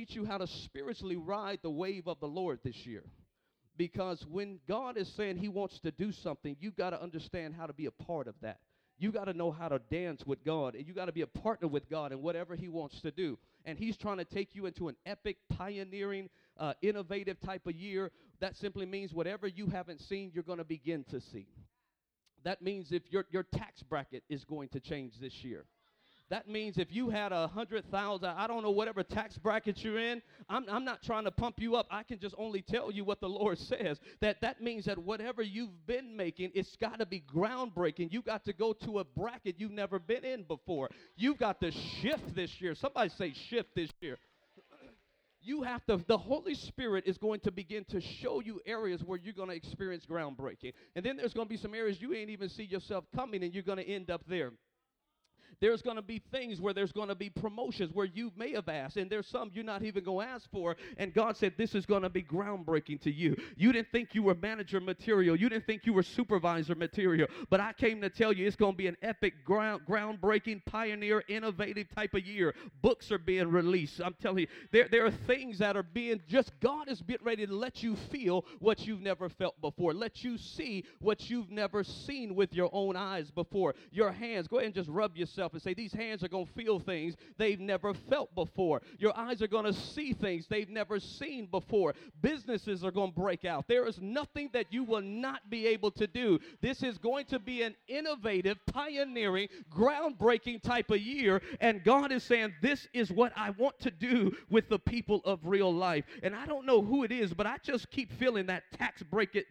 teach you how to spiritually ride the wave of the Lord this year. Because when God is saying he wants to do something, you got to understand how to be a part of that. You got to know how to dance with God, and you got to be a partner with God in whatever he wants to do. And he's trying to take you into an epic, pioneering, innovative type of year. That simply means whatever you haven't seen, you're going to begin to see. That means if your tax bracket is going to change this year. That means if you had 100,000, I don't know, whatever tax bracket you're in, I'm not trying to pump you up. I can just only tell you what the Lord says. That means that whatever you've been making, it's got to be groundbreaking. You got to go to a bracket you've never been in before. You've got to shift this year. Somebody say shift this year. You have to, the Holy Spirit is going to begin to show you areas where you're going to experience groundbreaking. And then there's going to be some areas you ain't even see yourself coming, and you're going to end up there. There's going to be things where there's going to be promotions where you may have asked, and there's some you're not even going to ask for, and God said this is going to be groundbreaking to you. You didn't think you were manager material. You didn't think you were supervisor material, but I came to tell you it's going to be an epic, groundbreaking, pioneer, innovative type of year. Books are being released. I'm telling you, there are things that are being God is getting ready to let you feel what you've never felt before, let you see what you've never seen with your own eyes before. Your hands, go ahead and just rub yourself and say, these hands are going to feel things they've never felt before. Your eyes are going to see things they've never seen before. Businesses are going to break out. There is nothing that you will not be able to do. This is going to be an innovative, pioneering, groundbreaking type of year, and God is saying, this is what I want to do with the people of real life. And I don't know who it is, but I just keep feeling that tax bracket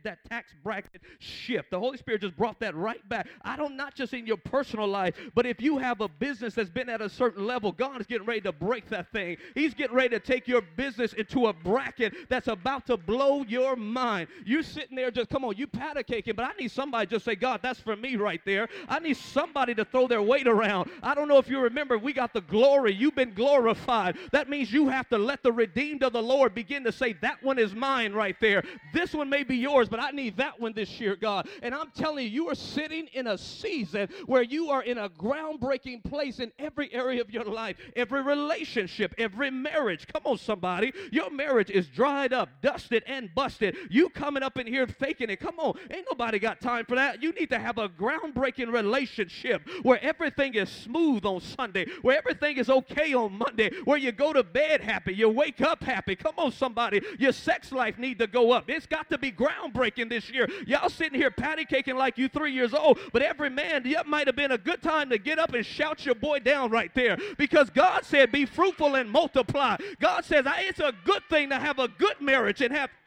shift. The Holy Spirit just brought that right back. I don't, not just in your personal life, but if you have a business that's been at a certain level, God is getting ready to break that thing. He's getting ready to take your business into a bracket that's about to blow your mind. You're sitting there just, come on, you powder caking, but I need somebody to just say, God, that's for me right there. I need somebody to throw their weight around. I don't know if you remember, we got the glory. You've been glorified. That means you have to let the redeemed of the Lord begin to say, that one is mine right there. This one may be yours, but I need that one this year, God. And I'm telling you, you are sitting in a season where you are in a groundbreaking place in every area of your life, every relationship, every marriage. Come on, somebody. Your marriage is dried up, dusted, and busted. You coming up in here faking it. Come on. Ain't nobody got time for that. You need to have a groundbreaking relationship where everything is smooth on Sunday, where everything is okay on Monday, where you go to bed happy, you wake up happy. Come on, somebody. Your sex life need to go up. It's got to be groundbreaking this year. Y'all sitting here patty caking like you 3 years old, but every man, that might have been a good time to get up and shout your boy down right there, because God said be fruitful and multiply. God says it's a good thing to have a good marriage and have.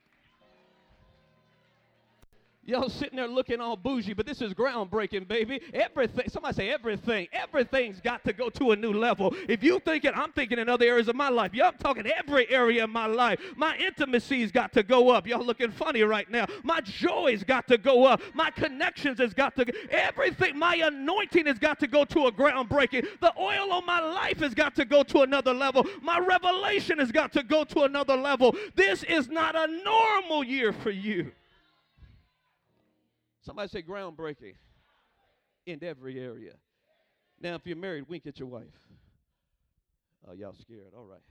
Y'all sitting there looking all bougie, but this is groundbreaking, baby. Everything, somebody say everything. Everything's got to go to a new level. If you thinking, I'm thinking in other areas of my life. Yeah, I'm talking every area of my life. My intimacy's got to go up. Y'all looking funny right now. My joy's got to go up. My connections has got to go. Everything, my anointing has got to go to a groundbreaking. The oil on my life has got to go to another level. My revelation has got to go to another level. This is not a normal year for you. Somebody say groundbreaking in every area. Now, if you're married, wink at your wife. Oh, y'all scared. All right.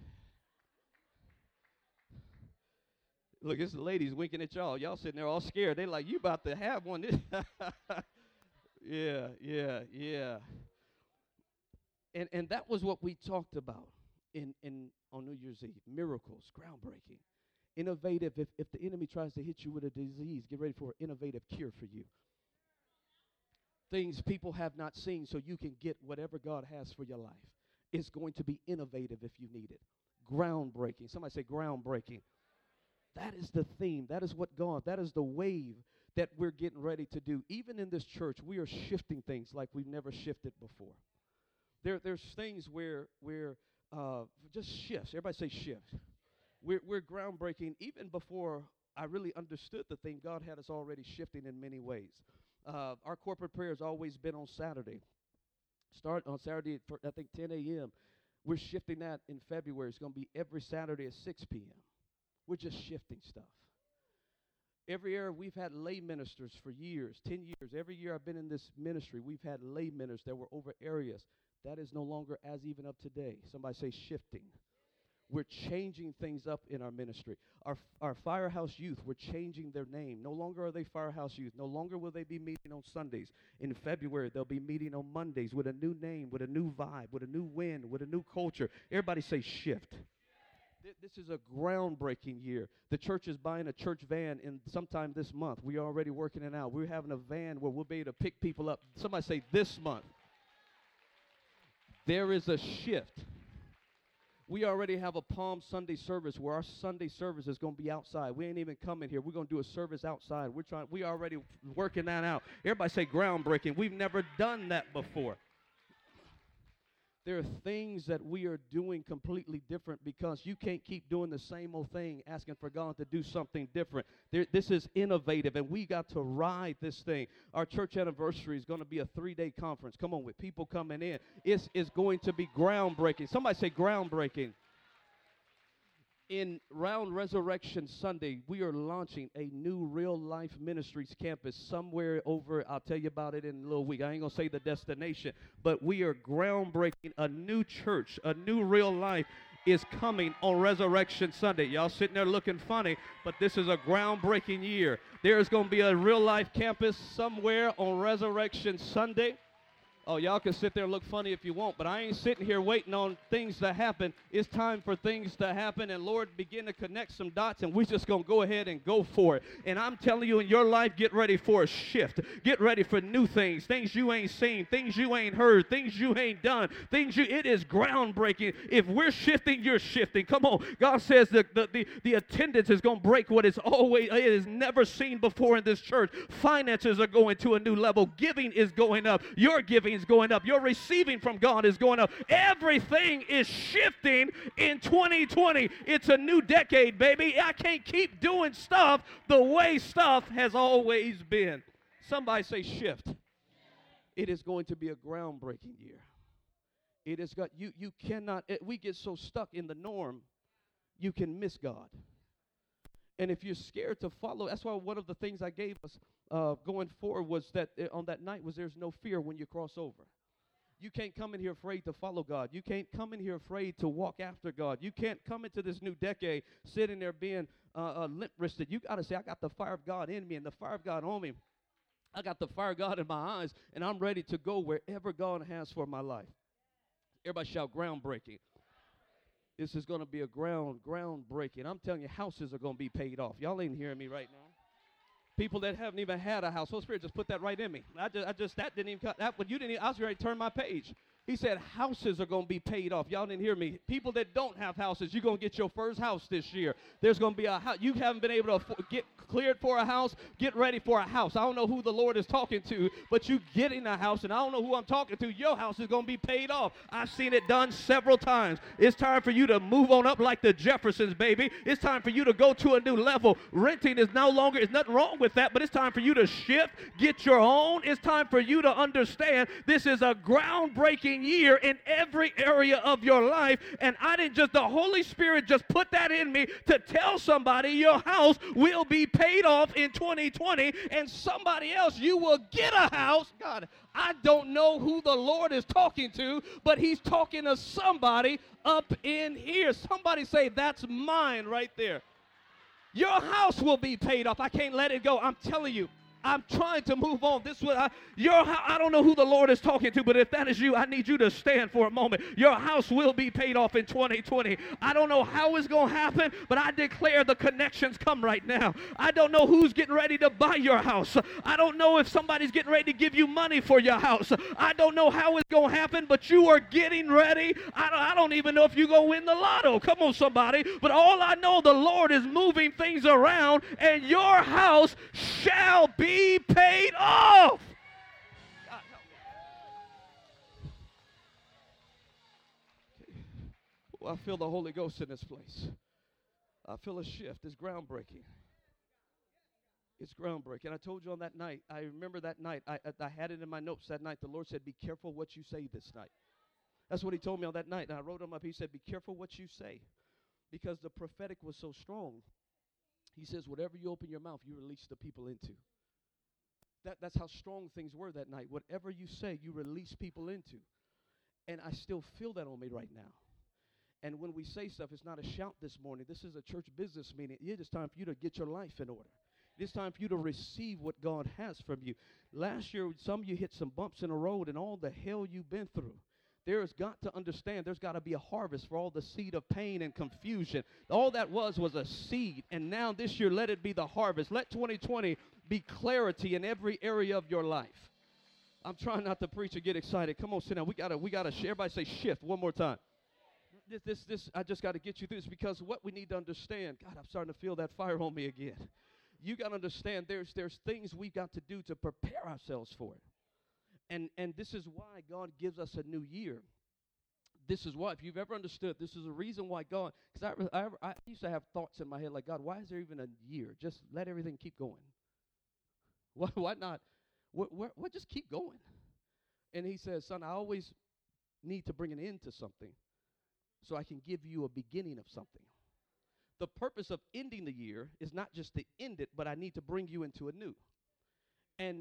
Look, it's the ladies winking at y'all. Y'all sitting there all scared. They like, you about to have one. Yeah. And that was what we talked about on New Year's Eve. Miracles, groundbreaking. Innovative. If the enemy tries to hit you with a disease, get ready for an innovative cure for you. Things people have not seen so you can get whatever God has for your life. It's going to be innovative if you need it. Groundbreaking. Somebody say groundbreaking. That is the theme. That is that is the wave that we're getting ready to do. Even in this church, we are shifting things like we've never shifted before. There's things where just shifts. Everybody say shift. We're groundbreaking. Even before I really understood the thing, God had us already shifting in many ways. Our corporate prayer has always been on Saturday. Start on Saturday at, I think, 10 a.m. We're shifting that in February. It's going to be every Saturday at 6 p.m. We're just shifting stuff. Every year we've had lay ministers for years, 10 years. Every year I've been in this ministry, we've had lay ministers that were over areas. That is no longer as even of today. Somebody say shifting. We're changing things up in our ministry. Our Firehouse Youth, we're changing their name. No longer are they Firehouse Youth. No longer will they be meeting on Sundays. In February, they'll be meeting on Mondays with a new name, with a new vibe, with a new wind, with a new culture. Everybody say shift. This is a groundbreaking year. The church is buying a church van in sometime this month. We're already working it out. We're having a van where we'll be able to pick people up. Somebody say this month. There is a shift. We already have a Palm Sunday service where our Sunday service is going to be outside. We ain't even coming here. We're going to do a service outside. We already working that out. Everybody say groundbreaking. We've never done that before. There are things that we are doing completely different because you can't keep doing the same old thing, asking for God to do something different. This is innovative, and we got to ride this thing. Our church anniversary is going to be a 3-day conference. Come on, with people coming in. It's going to be groundbreaking. Somebody say groundbreaking. Around Resurrection Sunday, we are launching a new Real Life Ministries campus somewhere over, I'll tell you about it in a little week. I ain't going to say the destination, but we are groundbreaking. A new church, a new Real Life is coming on Resurrection Sunday. Y'all sitting there looking funny, but this is a groundbreaking year. There's going to be a Real Life campus somewhere on Resurrection Sunday. Oh, y'all can sit there and look funny if you want, but I ain't sitting here waiting on things to happen. It's time for things to happen, and Lord, begin to connect some dots, and we're just going to go ahead and go for it. And I'm telling you, in your life, get ready for a shift. Get ready for new things you ain't seen, things you ain't heard, things you ain't done, it is groundbreaking. If we're shifting, you're shifting. Come on. God says that the attendance is going to break what it is never seen before in this church. Finances are going to a new level. Giving is going up. Your giving is going up. Your receiving from God is going up. Everything is shifting in 2020. It's a new decade, baby. I can't keep doing stuff the way stuff has always been. Somebody say shift. It is going to be a groundbreaking year. It has got you cannot we get so stuck in the norm, you can miss God. And if you're scared to follow, that's why one of the things I gave us going forward was that on that night was there's no fear when you cross over. You can't come in here afraid to follow God. You can't come in here afraid to walk after God. You can't come into this new decade sitting there being limp-wristed. You got to say, I got the fire of God in me and the fire of God on me. I got the fire of God in my eyes, and I'm ready to go wherever God has for my life. Everybody shout groundbreaking. This is going to be a groundbreaking. I'm telling you, houses are going to be paid off. Y'all ain't hearing me right now. People that haven't even had a house. Holy Spirit just put that right in me. That didn't even cut that. But you didn't even, I was ready to turn my page. He said houses are going to be paid off. Y'all didn't hear me. People that don't have houses, you're going to get your first house this year. There's going to be a house. You haven't been able to get cleared for a house. Get ready for a house. I don't know who the Lord is talking to, but you getting a house, and I don't know who I'm talking to. Your house is going to be paid off. I've seen it done several times. It's time for you to move on up like the Jeffersons, baby. It's time for you to go to a new level. Renting is no longer, there's nothing wrong with that, but it's time for you to shift, get your own. It's time for you to understand this is a groundbreaking year in every area of your life, and the Holy Spirit just put that in me to tell somebody your house will be paid off in 2020, and somebody else, you will get a house. God, I don't know who the Lord is talking to, but he's talking to somebody up in here. Somebody say, that's mine right there. Your house will be paid off. I can't let it go. I'm telling you. I'm trying to move on. I don't know who the Lord is talking to, but if that is you, I need you to stand for a moment. Your house will be paid off in 2020. I don't know how it's going to happen, but I declare the connections come right now. I don't know who's getting ready to buy your house. I don't know if somebody's getting ready to give you money for your house. I don't know how it's going to happen, but you are getting ready. I don't even know if you're going to win the lotto. Come on, somebody. But all I know, the Lord is moving things around, and your house shall be paid off. God, help me. Oh, I feel the Holy Ghost in this place. I feel a shift. It's groundbreaking. It's groundbreaking. I told you on that night, I remember that night, I had it in my notes that night. The Lord said, be careful what you say this night. That's what he told me on that night, and I wrote them up. He said, be careful what you say, because the prophetic was so strong. He says, whatever you open your mouth, you release the people into. That's how strong things were that night. Whatever you say, you release people into. And I still feel that on me right now. And when we say stuff, it's not a shout this morning. This is a church business meeting. It is time for you to get your life in order. It's time for you to receive what God has from you. Last year, some of you hit some bumps in the road and all the hell you've been through. There's got to understand there's got to be a harvest for all the seed of pain and confusion. All that was a seed. And now this year, let it be the harvest. Let 2020 be clarity in every area of your life. I'm trying not to preach or get excited. Come on, sit down. We gotta share. Everybody say shift one more time. This I just got to get you through this, because what we need to understand, God, I'm starting to feel that fire on me again. You got to understand there's things we've got to do to prepare ourselves for it. And this is why God gives us a new year. This is why, if you've ever understood, this is the reason why God, because I used to have thoughts in my head like, God, why is there even a year? Just let everything keep going. Why not? What just keep going? And he says, son, I always need to bring an end to something so I can give you a beginning of something. The purpose of ending the year is not just to end it, but I need to bring you into a new. And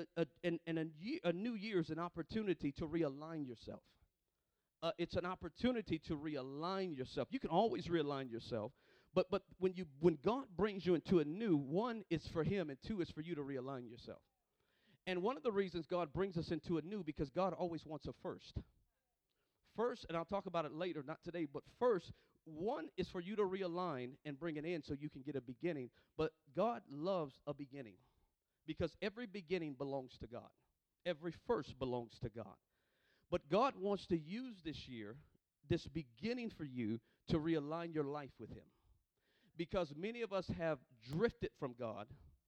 a new year is an opportunity to realign yourself. It's an opportunity to realign yourself. You can always realign yourself, but when God brings you into a new, one is for him, and two is for you to realign yourself. And one of the reasons God brings us into a new, because God always wants a first. First, and I'll talk about it later, not today, but first, one is for you to realign and bring it in so you can get a beginning. But God loves a beginning, because every beginning belongs to God. Every first belongs to God. But God wants to use this year, this beginning for you, to realign your life with him. Because many of us have drifted from God,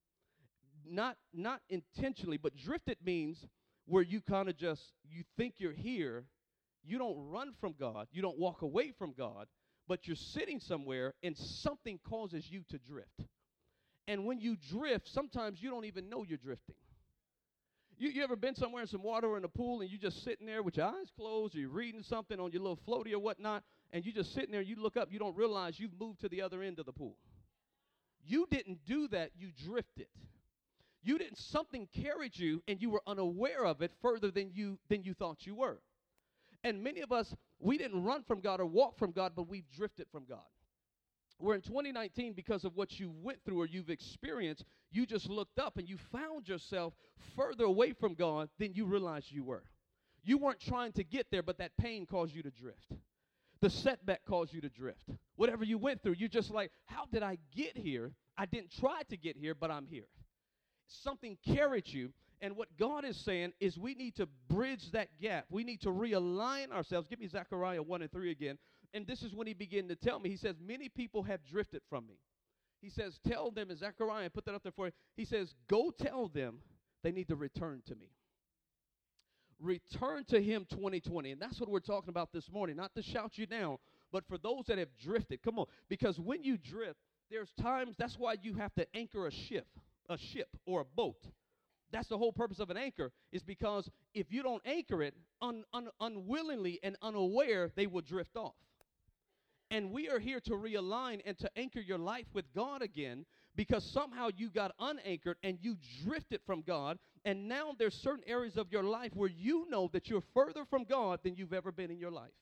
not intentionally, but drifted means where you kind of just, you think you're here, you don't run from God, you don't walk away from God, but you're sitting somewhere and something causes you to drift. And when you drift, sometimes you don't even know you're drifting. You ever been somewhere in some water or in a pool and you just sitting there with your eyes closed, or you're reading something on your little floaty or whatnot, and you just sitting there, you look up, you don't realize you've moved to the other end of the pool. You didn't do that, you drifted. You didn't, something carried you and you were unaware of it further than you thought you were. And many of us, we didn't run from God or walk from God, but we've drifted from God. Where in 2019, because of what you went through or you've experienced, you just looked up and you found yourself further away from God than you realized you were. You weren't trying to get there, but that pain caused you to drift. The setback caused you to drift. Whatever you went through, you're just like, how did I get here? I didn't try to get here, but I'm here. Something carried you. And what God is saying is we need to bridge that gap. We need to realign ourselves. Give me Zechariah 1 and 3 again. And this is when he began to tell me. He says, many people have drifted from me. He says, tell them, in Zechariah, put that up there for you. He says, go tell them they need to return to me. Return to him 2020. And that's what we're talking about this morning. Not to shout you down, but for those that have drifted. Come on. Because when you drift, there's times, that's why you have to anchor a ship or a boat. That's the whole purpose of an anchor, is because if you don't anchor it, unwillingly and unaware, they will drift off. And we are here to realign and to anchor your life with God again, because somehow you got unanchored and you drifted from God, and now there's certain areas of your life where you know that you're further from God than you've ever been in your life.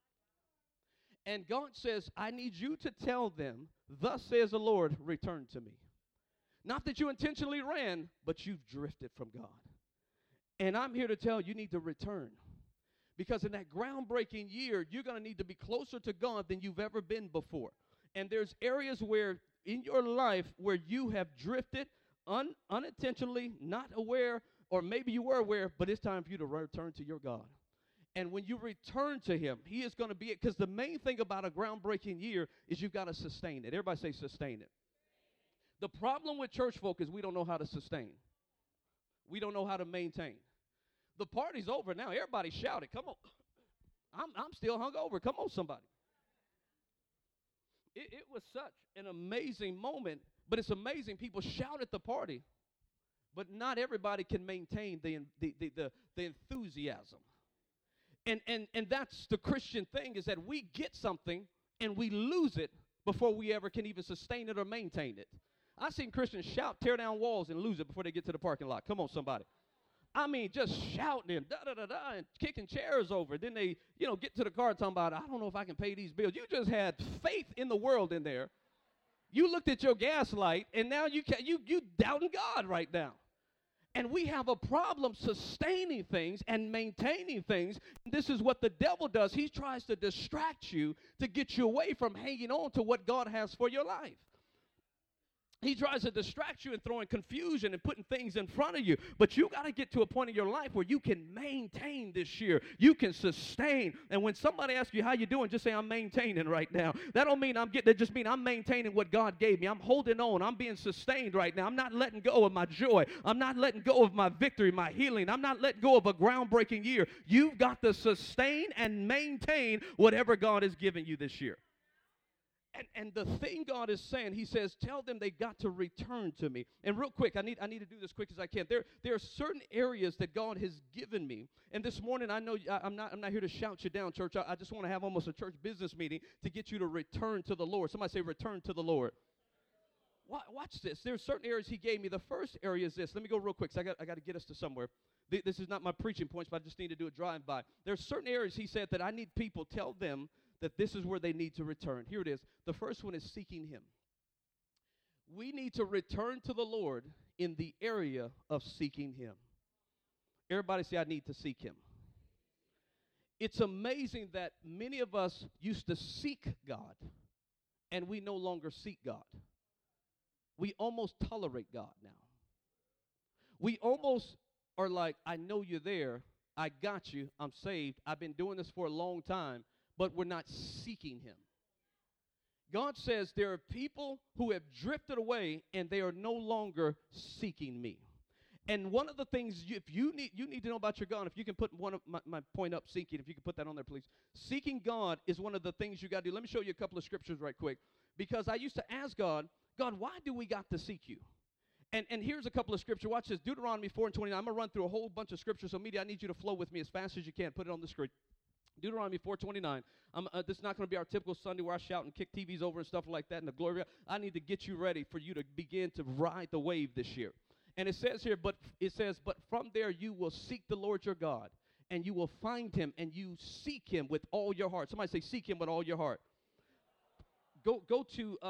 And God says, I need you to tell them, thus says the Lord, return to me. Not that you intentionally ran, but you've drifted from God. And I'm here to tell you need to return. Because in that groundbreaking year, you're going to need to be closer to God than you've ever been before. And there's areas where in your life where you have drifted unintentionally, not aware, or maybe you were aware, but it's time for you to return to your God. And when you return to him, he is going to be it. Because the main thing about a groundbreaking year is you've got to sustain it. Everybody say sustain it. The problem with church folk is we don't know how to sustain. We don't know how to maintain. The party's over now. Everybody shouted. Come on. I'm still hungover. Come on, somebody. It was such an amazing moment, but it's amazing. People shout at the party, but not everybody can maintain the enthusiasm. And that's the Christian thing, is that we get something and we lose it before we ever can even sustain it or maintain it. I've seen Christians shout, tear down walls, and lose it before they get to the parking lot. Come on, somebody. I mean, just shouting and da-da-da-da and kicking chairs over. Then they, get to the car talking about, I don't know if I can pay these bills. You just had faith in the world in there. You looked at your gas light, and now you doubting God right now. And we have a problem sustaining things and maintaining things. This is what the devil does. He tries to distract you to get you away from hanging on to what God has for your life. He tries to distract you and throwing confusion and putting things in front of you. But you got to get to a point in your life where you can maintain this year. You can sustain. And when somebody asks you how you doing, just say, I'm maintaining right now. That don't mean that just mean I'm maintaining what God gave me. I'm holding on. I'm being sustained right now. I'm not letting go of my joy. I'm not letting go of my victory, my healing. I'm not letting go of a groundbreaking year. You've got to sustain and maintain whatever God has given you this year. And the thing God is saying, he says, tell them they got to return to me. And real quick, I need to do this quick as I can. There are certain areas that God has given me. And this morning, I know I'm not here to shout you down, church. I just want to have almost a church business meeting to get you to return to the Lord. Somebody say, return to the Lord. Watch this. There are certain areas he gave me. The first area is this. Let me go real quick, because I got to get us to somewhere. This is not my preaching points, but I just need to do a drive-by. There are certain areas he said that I need people, tell them that this is where they need to return. Here it is. The first one is seeking him. We need to return to the Lord in the area of seeking him. Everybody say, I need to seek him. It's amazing that many of us used to seek God, and we no longer seek God. We almost tolerate God now. We almost are like, I know you're there. I got you. I'm saved. I've been doing this for a long time. But we're not seeking him. God says there are people who have drifted away and they are no longer seeking me. And one of the things you need to know about your God, if you can put one of my point up, seeking, if you can put that on there, please. Seeking God is one of the things you got to do. Let me show you a couple of scriptures right quick. Because I used to ask God, why do we got to seek you? And here's a couple of scriptures. Watch this. Deuteronomy 4:29. I'm going to run through a whole bunch of scriptures. So media, I need you to flow with me as fast as you can. Put it on the screen. Deuteronomy 4:29. This is not going to be our typical Sunday where I shout and kick TVs over and stuff like that in the glory. I need to get you ready for you to begin to ride the wave this year. And it says here, but from there you will seek the Lord your God, and you will find him, and you seek him with all your heart. Somebody say, seek him with all your heart. Go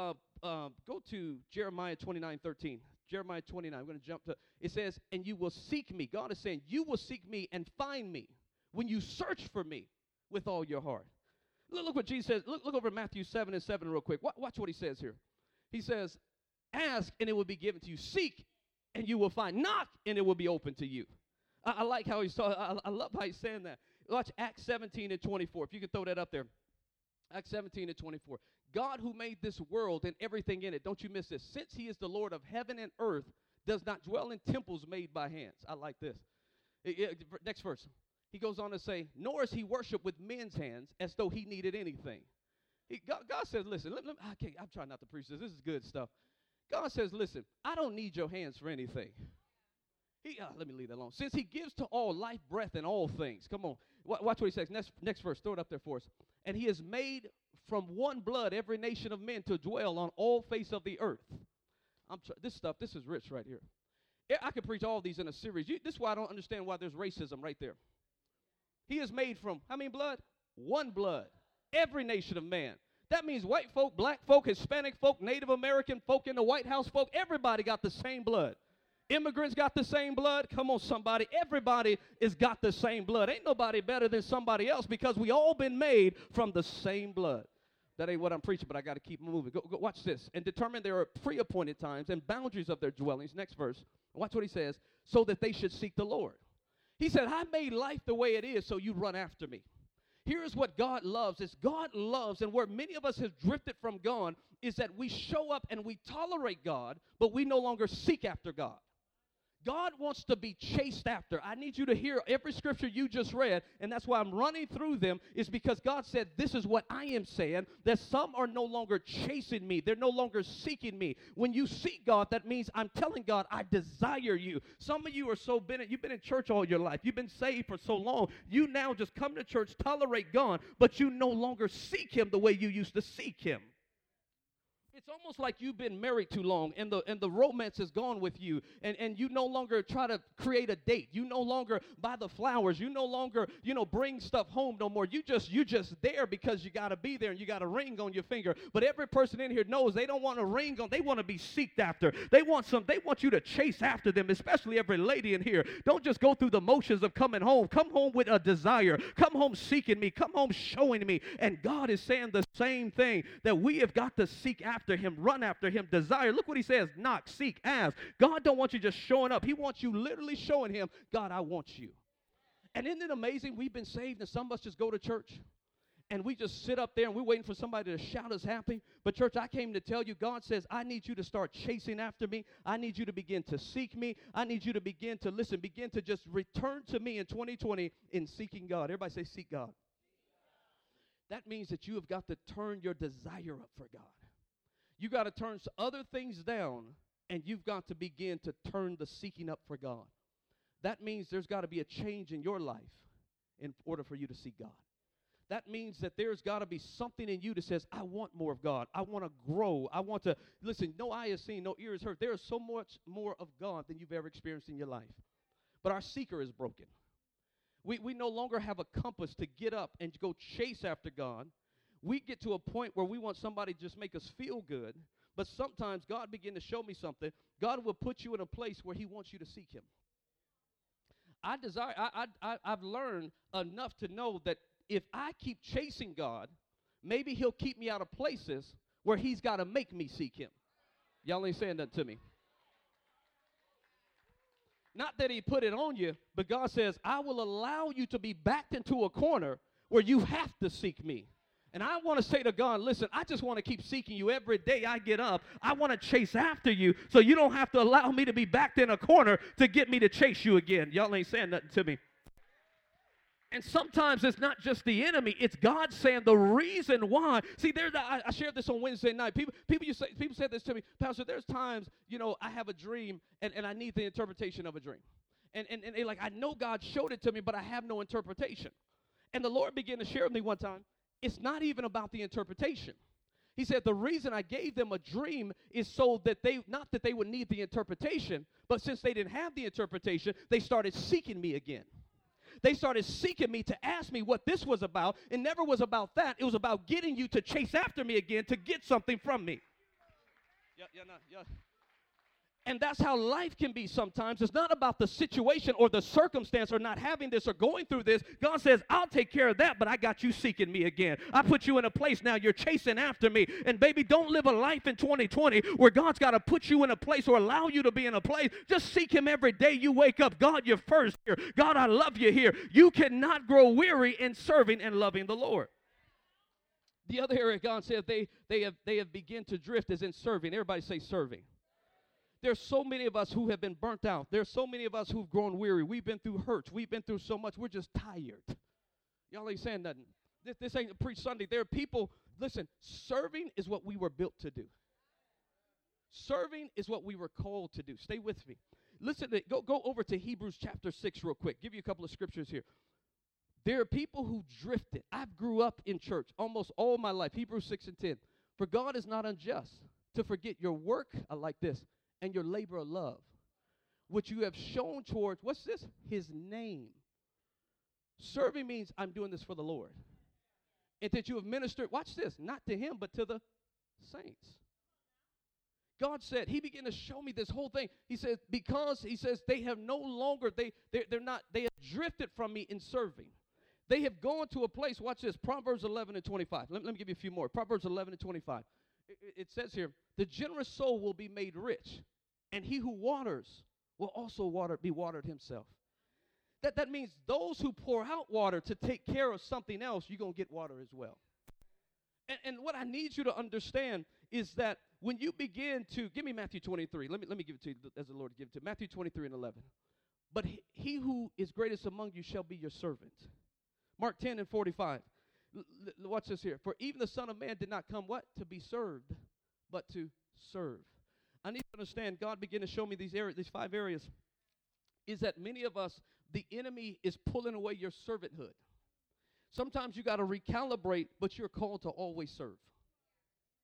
to Jeremiah 29:13. Jeremiah 29. I'm going to jump to. It says, and you will seek me. God is saying, you will seek me and find me when you search for me with all your heart. Look what Jesus says. Look over Matthew 7:7 real quick. Watch what he says here. He says, ask and it will be given to you. Seek and you will find. Knock and it will be open to you. I like how he's talking. I love how he's saying that. Watch Acts 17:24. If you could throw that up there. Acts 17:24. God who made this world and everything in it. Don't you miss this. Since he is the Lord of heaven and earth, does not dwell in temples made by hands. I like this. Next verse. He goes on to say, nor is he worshiped with men's hands as though he needed anything. God says, listen, I'm trying not to preach this. This is good stuff. God says, listen, I don't need your hands for anything. Let me leave that alone. Since he gives to all life, breath, and all things. Come on. Watch what he says. Next verse. Throw it up there for us. And he has made from one blood every nation of men to dwell on all face of the earth. This is rich right here. I could preach all these in a series. This is why I don't understand why there's racism right there. He is made from, how many blood? One blood. Every nation of man. That means white folk, black folk, Hispanic folk, Native American folk in the White House folk, everybody got the same blood. Immigrants got the same blood. Come on, somebody. Everybody has got the same blood. Ain't nobody better than somebody else because we all been made from the same blood. That ain't what I'm preaching, but I got to keep moving. Go watch this. And determine there are pre-appointed times and boundaries of their dwellings. Next verse. Watch what he says. So that they should seek the Lord. He said, I made life the way it is so you run after me. Here's what God loves. Is God loves, and where many of us have drifted from God, is that we show up and we tolerate God, but we no longer seek after God. God wants to be chased after. I need you to hear every scripture you just read, and that's why I'm running through them, is because God said, this is what I am saying, that some are no longer chasing me. They're no longer seeking me. When you seek God, that means I'm telling God, I desire you. Some of you are you've been in church all your life. You've been saved for so long. You now just come to church, tolerate God, but you no longer seek him the way you used to seek him. It's almost like you've been married too long and the romance is gone with you, and you no longer try to create a date. You no longer buy the flowers. You no longer, bring stuff home no more. You just there because you got to be there and you got a ring on your finger. But every person in here knows they don't want a ring on. They want to be seeked after. They want you to chase after them, especially every lady in here. Don't just go through the motions of coming home. Come home with a desire. Come home seeking me. Come home showing me. And God is saying the same thing, that we have got to seek after him, run after him, desire. Look what he says: knock, seek, ask. God don't want you just showing up. He wants you literally showing him, God, I want you. And isn't it amazing? We've been saved and some of us just go to church and we just sit up there and we're waiting for somebody to shout us happy. But church, I came to tell you, God says, I need you to start chasing after me. I need you to begin to seek me. I need you to begin to listen, begin to just return to me in 2020 in seeking God. Everybody say, seek God. That means that you have got to turn your desire up for God. You got to turn other things down, and you've got to begin to turn the seeking up for God. That means there's got to be a change in your life in order for you to seek God. That means that there's got to be something in you that says, I want more of God. I want to grow. I want to, listen, no eye has seen, no ear has heard. There is so much more of God than you've ever experienced in your life. But our seeker is broken. We no longer have a compass to get up and go chase after God. We get to a point where we want somebody to just make us feel good. But sometimes God begin to show me something. God will put you in a place where he wants you to seek him. I've learned enough to know that if I keep chasing God, maybe he'll keep me out of places where he's got to make me seek him. Y'all ain't saying that to me. Not that he put it on you, but God says, I will allow you to be backed into a corner where you have to seek me. And I want to say to God, listen, I just want to keep seeking you every day I get up. I want to chase after you so you don't have to allow me to be backed in a corner to get me to chase you again. Y'all ain't saying nothing to me. And sometimes it's not just the enemy, it's God saying the reason why. See, I shared this on Wednesday night. People said this to me, Pastor, there's times, I have a dream and I need the interpretation of a dream. And they like, I know God showed it to me, but I have no interpretation. And the Lord began to share with me one time, it's not even about the interpretation. He said the reason I gave them a dream is so that not that they would need the interpretation, but since they didn't have the interpretation, they started seeking me again. They started seeking me to ask me what this was about. It never was about that. It was about getting you to chase after me again to get something from me. Yeah. And that's how life can be sometimes. It's not about the situation or the circumstance or not having this or going through this. God says, I'll take care of that, but I got you seeking me again. I put you in a place now. You're chasing after me. And baby, don't live a life in 2020 where God's got to put you in a place or allow you to be in a place. Just seek him every day you wake up. God, you're first here. God, I love you here. You cannot grow weary in serving and loving the Lord. The other area God said they have begun to drift is in serving. Everybody say serving. There's so many of us who have been burnt out. There's so many of us who've grown weary. We've been through hurts. We've been through so much. We're just tired. Y'all ain't saying nothing. This ain't a preach Sunday. There are people, listen, serving is what we were built to do. Serving is what we were called to do. Stay with me. Listen, go over to Hebrews chapter 6 real quick. Give you a couple of scriptures here. There are people who drifted. I grew up in church almost all my life. Hebrews 6 and 10. For God is not unjust to forget your work, I like this, and your labor of love, which you have shown towards, what's this? His name. Serving means I'm doing this for the Lord. And that you have ministered, watch this, not to him, but to the saints. God said, he began to show me this whole thing. He says, because, he says, they have no longer, they have drifted from me in serving. They have gone to a place, watch this, Proverbs 11 and 25. Let me give you a few more. Proverbs 11 and 25. It says here, the generous soul will be made rich, and he who waters will also be watered himself. That means those who pour out water to take care of something else, you're going to get water as well. And what I need you to understand is that when you begin to, give me Matthew 23. Let me give it to you as the Lord gives it to you. Matthew 23 and 11. But he who is greatest among you shall be your servant. Mark 10 and 45. Watch this here. For even the Son of Man did not come, what? To be served, but to serve. I need to understand, God began to show me these 5 areas, is that many of us, the enemy is pulling away your servanthood. Sometimes you got to recalibrate, but you're called to always serve.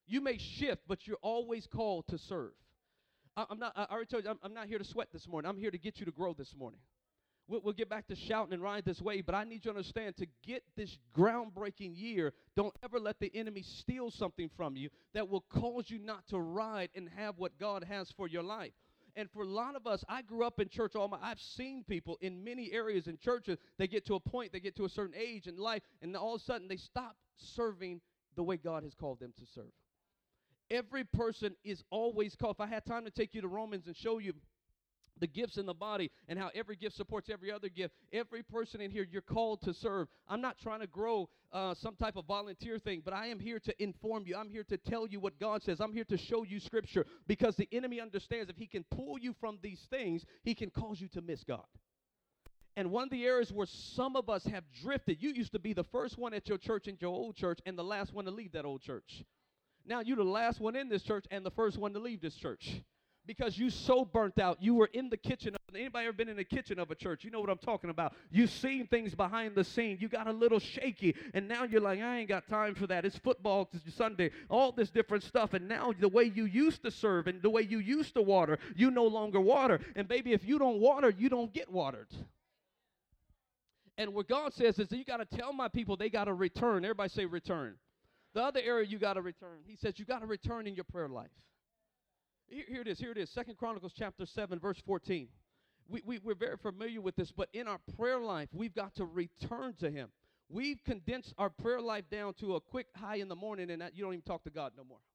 You may shift, but you're always called to serve. I already told you, I'm not here to sweat this morning. I'm here to get you to grow this morning. We'll get back to shouting and ride this wave, but I need you to understand, to get this groundbreaking year, don't ever let the enemy steal something from you that will cause you not to ride and have what God has for your life. And for a lot of us, I grew up in church I've seen people in many areas in churches, they get to a point, they get to a certain age in life, and all of a sudden they stop serving the way God has called them to serve. Every person is always called. If I had time to take you to Romans and show you the gifts in the body and how every gift supports every other gift, every person in here, you're called to serve. I'm not trying to grow some type of volunteer thing, but I am here to inform you. I'm here to tell you what God says. I'm here to show you Scripture, because the enemy understands if he can pull you from these things, he can cause you to miss God. And one of the areas where some of us have drifted, you used to be the first one at your church in your old church and the last one to leave that old church. Now you're the last one in this church and the first one to leave this church, because you so burnt out. You were in the kitchen. Anybody ever been in the kitchen of a church? You know what I'm talking about. You've seen things behind the scene. You got a little shaky, and now you're like, I ain't got time for that. It's football Sunday, all this different stuff, and now the way you used to serve and the way you used to water, you no longer water. And baby, if you don't water, you don't get watered. And what God says is that you got to tell my people they got to return. Everybody say return. The other area you got to return. He says you got to return in your prayer life. Here it is. 2 Chronicles chapter 7, verse 14. We're very familiar with this, but in our prayer life, we've got to return to him. We've condensed our prayer life down to a quick high in the morning, and that you don't even talk to God no more.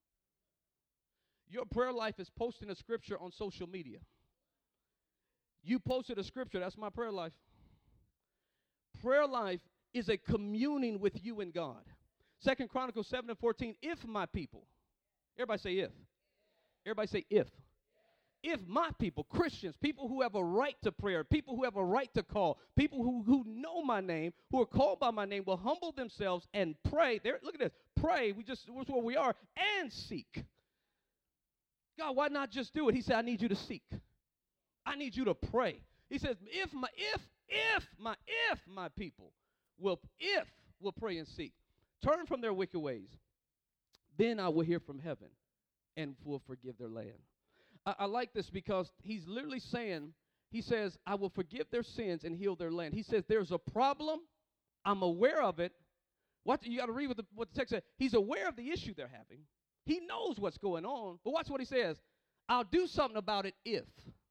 Your prayer life is posting a scripture on social media. You posted a scripture. That's my prayer life. Prayer life is a communing with you and God. 2 Chronicles 7 and 14, if my people. Everybody say if. Everybody say if. If my people, Christians, people who have a right to prayer, people who have a right to call, people who know my name, who are called by my name, will humble themselves and pray. Look at this. Pray, that's where we are, and seek. God, why not just do it? He said, I need you to seek. I need you to pray. He says, if my people will pray and seek, turn from their wicked ways, then I will hear from heaven and will forgive their land. I like this because he's literally saying, he says, I will forgive their sins and heal their land. He says, there's a problem. I'm aware of it. You got to read what the text says. He's aware of the issue they're having. He knows what's going on. But watch what he says. I'll do something about it if.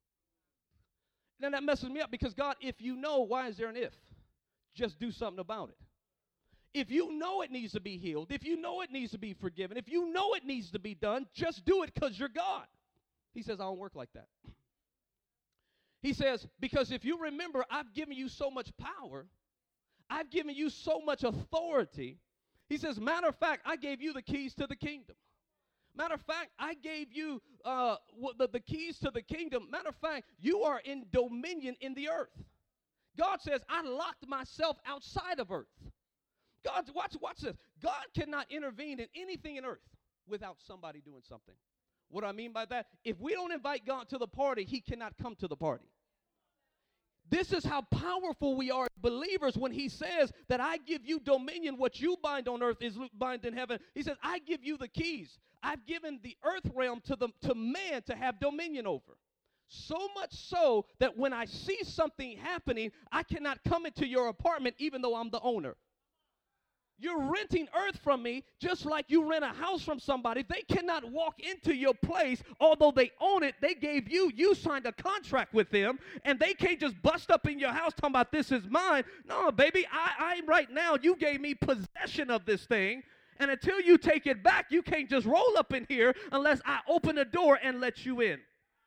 Then that messes me up, because God, if you know, why is there an if? Just do something about it. If you know it needs to be healed, if you know it needs to be forgiven, if you know it needs to be done, just do it, because you're God. He says, I don't work like that. He says, because if you remember, I've given you so much power. I've given you so much authority. He says, matter of fact, I gave you the keys to the kingdom. Matter of fact, I gave you the keys to the kingdom. Matter of fact, you are in dominion in the earth. God says, I locked myself outside of earth. God, watch this. God cannot intervene in anything in earth without somebody doing something. What do I mean by that? If we don't invite God to the party, he cannot come to the party. This is how powerful we are believers when he says that I give you dominion. What you bind on earth is bind in heaven. He says, I give you the keys. I've given the earth realm to man to have dominion over. So much so that when I see something happening, I cannot come into your apartment even though I'm the owner. You're renting earth from me just like you rent a house from somebody. They cannot walk into your place, although they own it. They gave you signed a contract with them, and they can't just bust up in your house talking about this is mine. No, baby, I right now, you gave me possession of this thing, and until you take it back, you can't just roll up in here unless I open the door and let you in.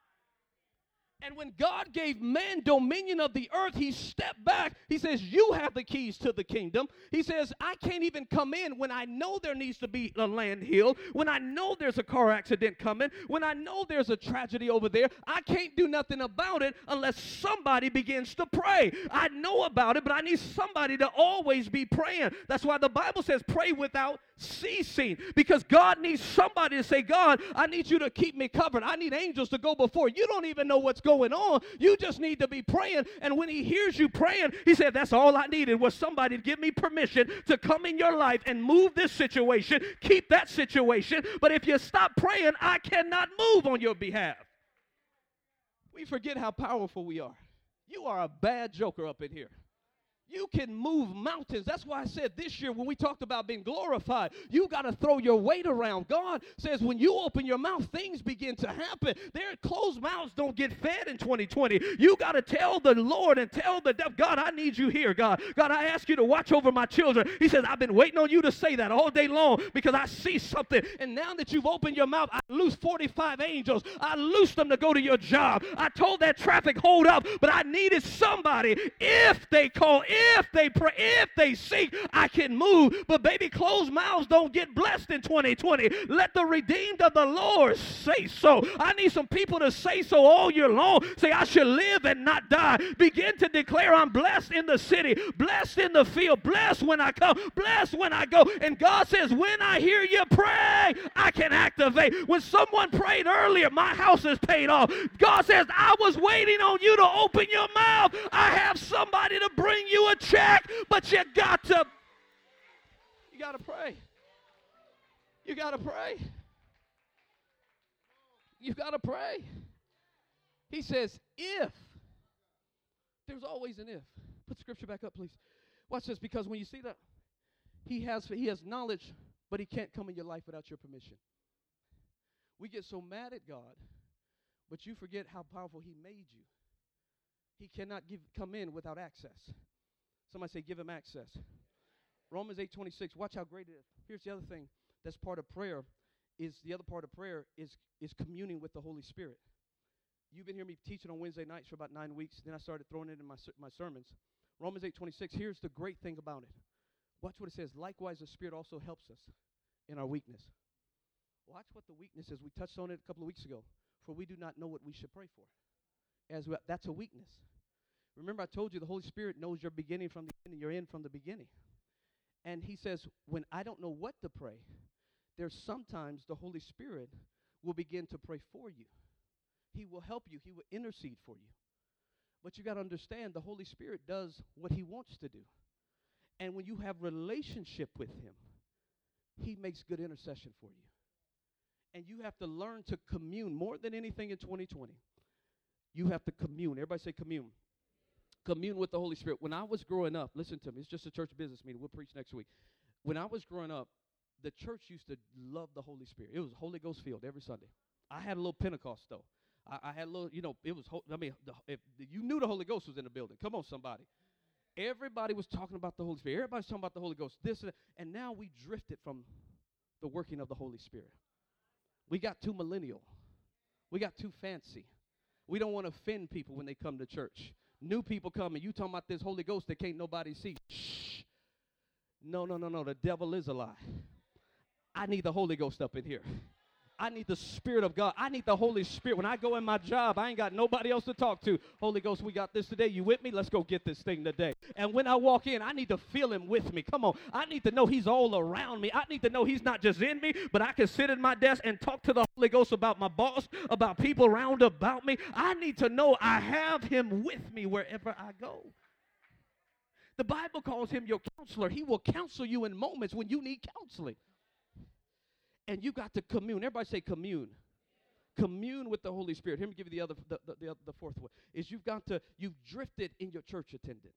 And when God gave man dominion of the earth, he stepped back. He says, you have the keys to the kingdom. He says, I can't even come in when I know there needs to be a land healed, when I know there's a car accident coming, when I know there's a tragedy over there. I can't do nothing about it unless somebody begins to pray. I know about it, but I need somebody to always be praying. That's why the Bible says pray without ceasing, because God needs somebody to say, God, I need you to keep me covered. I need angels to go before. You don't even know what's going on. You just need to be praying. And when he hears you praying, he said, that's all I needed was somebody to give me permission to come in your life and move this situation, keep that situation. But if you stop praying, I cannot move on your behalf. We forget how powerful we are. You are a bad joker up in here. You can move mountains. That's why I said this year when we talked about being glorified, you got to throw your weight around. God says when you open your mouth, things begin to happen. Closed mouths don't get fed in 2020. You got to tell the Lord and tell the devil, God, I need you here, God. God, I ask you to watch over my children. He says, I've been waiting on you to say that all day long because I see something. And now that you've opened your mouth, I loose 45 angels. I loose them to go to your job. I told that traffic, hold up, but I needed somebody. If they call, if they pray, if they seek, I can move. But baby, closed mouths don't get blessed in 2020. Let the redeemed of the Lord say so. I need some people to say so all year long. Say, I should live and not die. Begin to declare, I'm blessed in the city, blessed in the field, blessed when I come, blessed when I go. And God says, when I hear you pray, I can activate. When someone prayed earlier, my house is paid off. God says, I was waiting on you to open your mouth. I have somebody to bring you a check, but you got to pray. You got to pray. You got to pray. He says, if. There's always an if. Put scripture back up, please. Watch this, because when you see that, he has knowledge, but he can't come in your life without your permission. We get so mad at God, but you forget how powerful he made you. He cannot come in without access. Somebody say, give him access. Romans 8:26. Watch how great it is. Here's the other thing that's part of prayer. The other part of prayer is communing with the Holy Spirit. You've been hearing me teaching on Wednesday nights for about 9 weeks. Then I started throwing it in my sermons. Romans 8:26. Here's the great thing about it. Watch what it says. Likewise, the Spirit also helps us in our weakness. Watch what the weakness is. We touched on it a couple of weeks ago. For we do not know what we should pray for. That's a weakness. Remember, I told you the Holy Spirit knows your beginning from the end and your end from the beginning. And he says, when I don't know what to pray, there's sometimes the Holy Spirit will begin to pray for you. He will help you. He will intercede for you. But you got to understand, the Holy Spirit does what he wants to do. And when you have relationship with him, he makes good intercession for you. And you have to learn to commune more than anything in 2020. You have to commune. Everybody say commune. Commune with the Holy Spirit. When I was growing up, listen to me, it's just a church business meeting. We'll preach next week. When I was growing up, the church used to love the Holy Spirit. It was Holy Ghost filled every Sunday. I had a little Pentecost, though. I had a little, it was, if you knew the Holy Ghost was in the building. Come on, somebody. Everybody was talking about the Holy Spirit. Everybody's talking about the Holy Ghost. And now we drifted from the working of the Holy Spirit. We got too millennial. We got too fancy. We don't want to offend people when they come to church. New people come and you talking about this Holy Ghost that can't nobody see. Shh. No. The devil is a lie. I need the Holy Ghost up in here. I need the Spirit of God. I need the Holy Spirit. When I go in my job, I ain't got nobody else to talk to. Holy Ghost, we got this today. You with me? Let's go get this thing today. And when I walk in, I need to feel him with me. Come on. I need to know he's all around me. I need to know he's not just in me, but I can sit in my desk and talk to the Holy Ghost about my boss, about people around about me. I need to know I have him with me wherever I go. The Bible calls him your counselor. He will counsel you in moments when you need counseling. And you got to commune. Everybody say commune. Commune with the Holy Spirit. Let me give you the fourth one. Is you've drifted in your church attendance.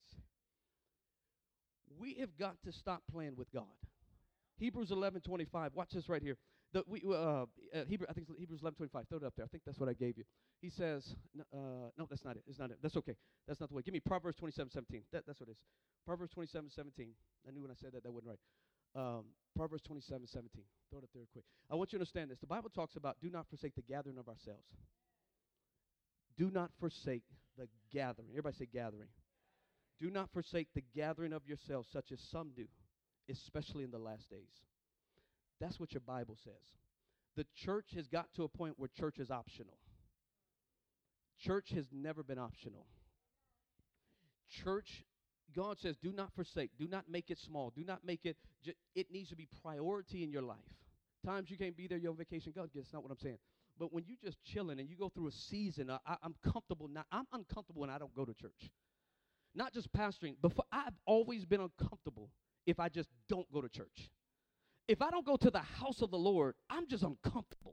We have got to stop playing with God. Hebrews 11:25. Watch this right here. I think it's Hebrews 11:25. Throw it up there. I think that's what I gave you. He says, no, that's not it. It's not it. That's okay. That's not the way. Give me Proverbs 27:17. That's what it is. Proverbs 27:17. I knew when I said that wasn't right. Proverbs 27:17. Throw it up there quick. I want you to understand this. The Bible talks about do not forsake the gathering of ourselves. Do not forsake the gathering. Everybody say gathering. Do not forsake the gathering of yourselves, such as some do, especially in the last days. That's what your Bible says. The church has got to a point where church is optional. Church has never been optional. Church God says, do not forsake. Do not make it small. Do not make it, it needs to be priority in your life. Times you can't be there, you're on vacation. God, that's not what I'm saying. But when you're just chilling and you go through a season, I'm comfortable now. I'm uncomfortable when I don't go to church. Not just pastoring. Before, I've always been uncomfortable if I just don't go to church. If I don't go to the house of the Lord, I'm just uncomfortable.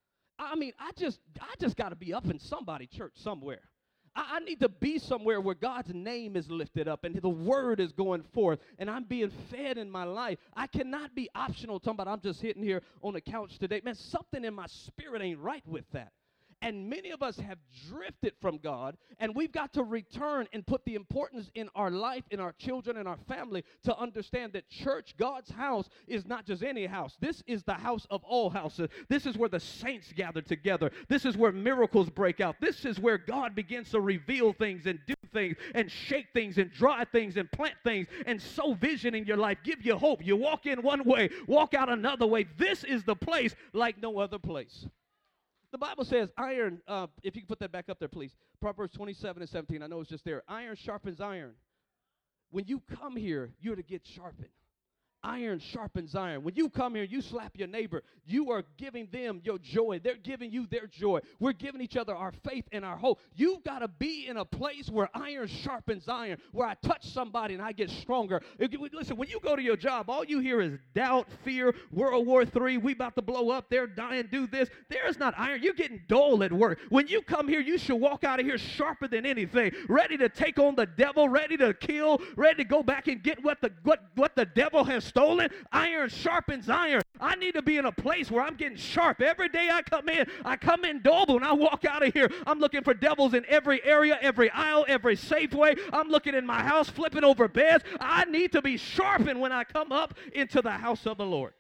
I mean, I just got to be up in somebody's church somewhere. I need to be somewhere where God's name is lifted up and the word is going forth and I'm being fed in my life. I cannot be optional talking about I'm just sitting here on the couch today. Man, something in my spirit ain't right with that. And many of us have drifted from God, and we've got to return and put the importance in our life, in our children, and our family to understand that church, God's house, is not just any house. This is the house of all houses. This is where the saints gather together. This is where miracles break out. This is where God begins to reveal things and do things and shake things and dry things and plant things and sow vision in your life, give you hope. You walk in one way, walk out another way. This is the place like no other place. The Bible says iron, if you can put that back up there, please. Proverbs 27:17. I know it's just there. Iron sharpens iron. When you come here, you're to get sharpened. Iron sharpens iron. When you come here, you slap your neighbor. You are giving them your joy. They're giving you their joy. We're giving each other our faith and our hope. You've got to be in a place where iron sharpens iron, where I touch somebody and I get stronger. Listen, when you go to your job, all you hear is doubt, fear, World War III, we about to blow up, they're dying, do this. There's not iron. You're getting dull at work. When you come here, you should walk out of here sharper than anything, ready to take on the devil, ready to kill, ready to go back and get what the devil has stolen. Iron sharpens iron. I need to be in a place where I'm getting sharp. Every day I come in dull, but when I walk out of here, I'm looking for devils in every area, every aisle, every Safeway. I'm looking in my house, flipping over beds. I need to be sharpened when I come up into the house of the Lord.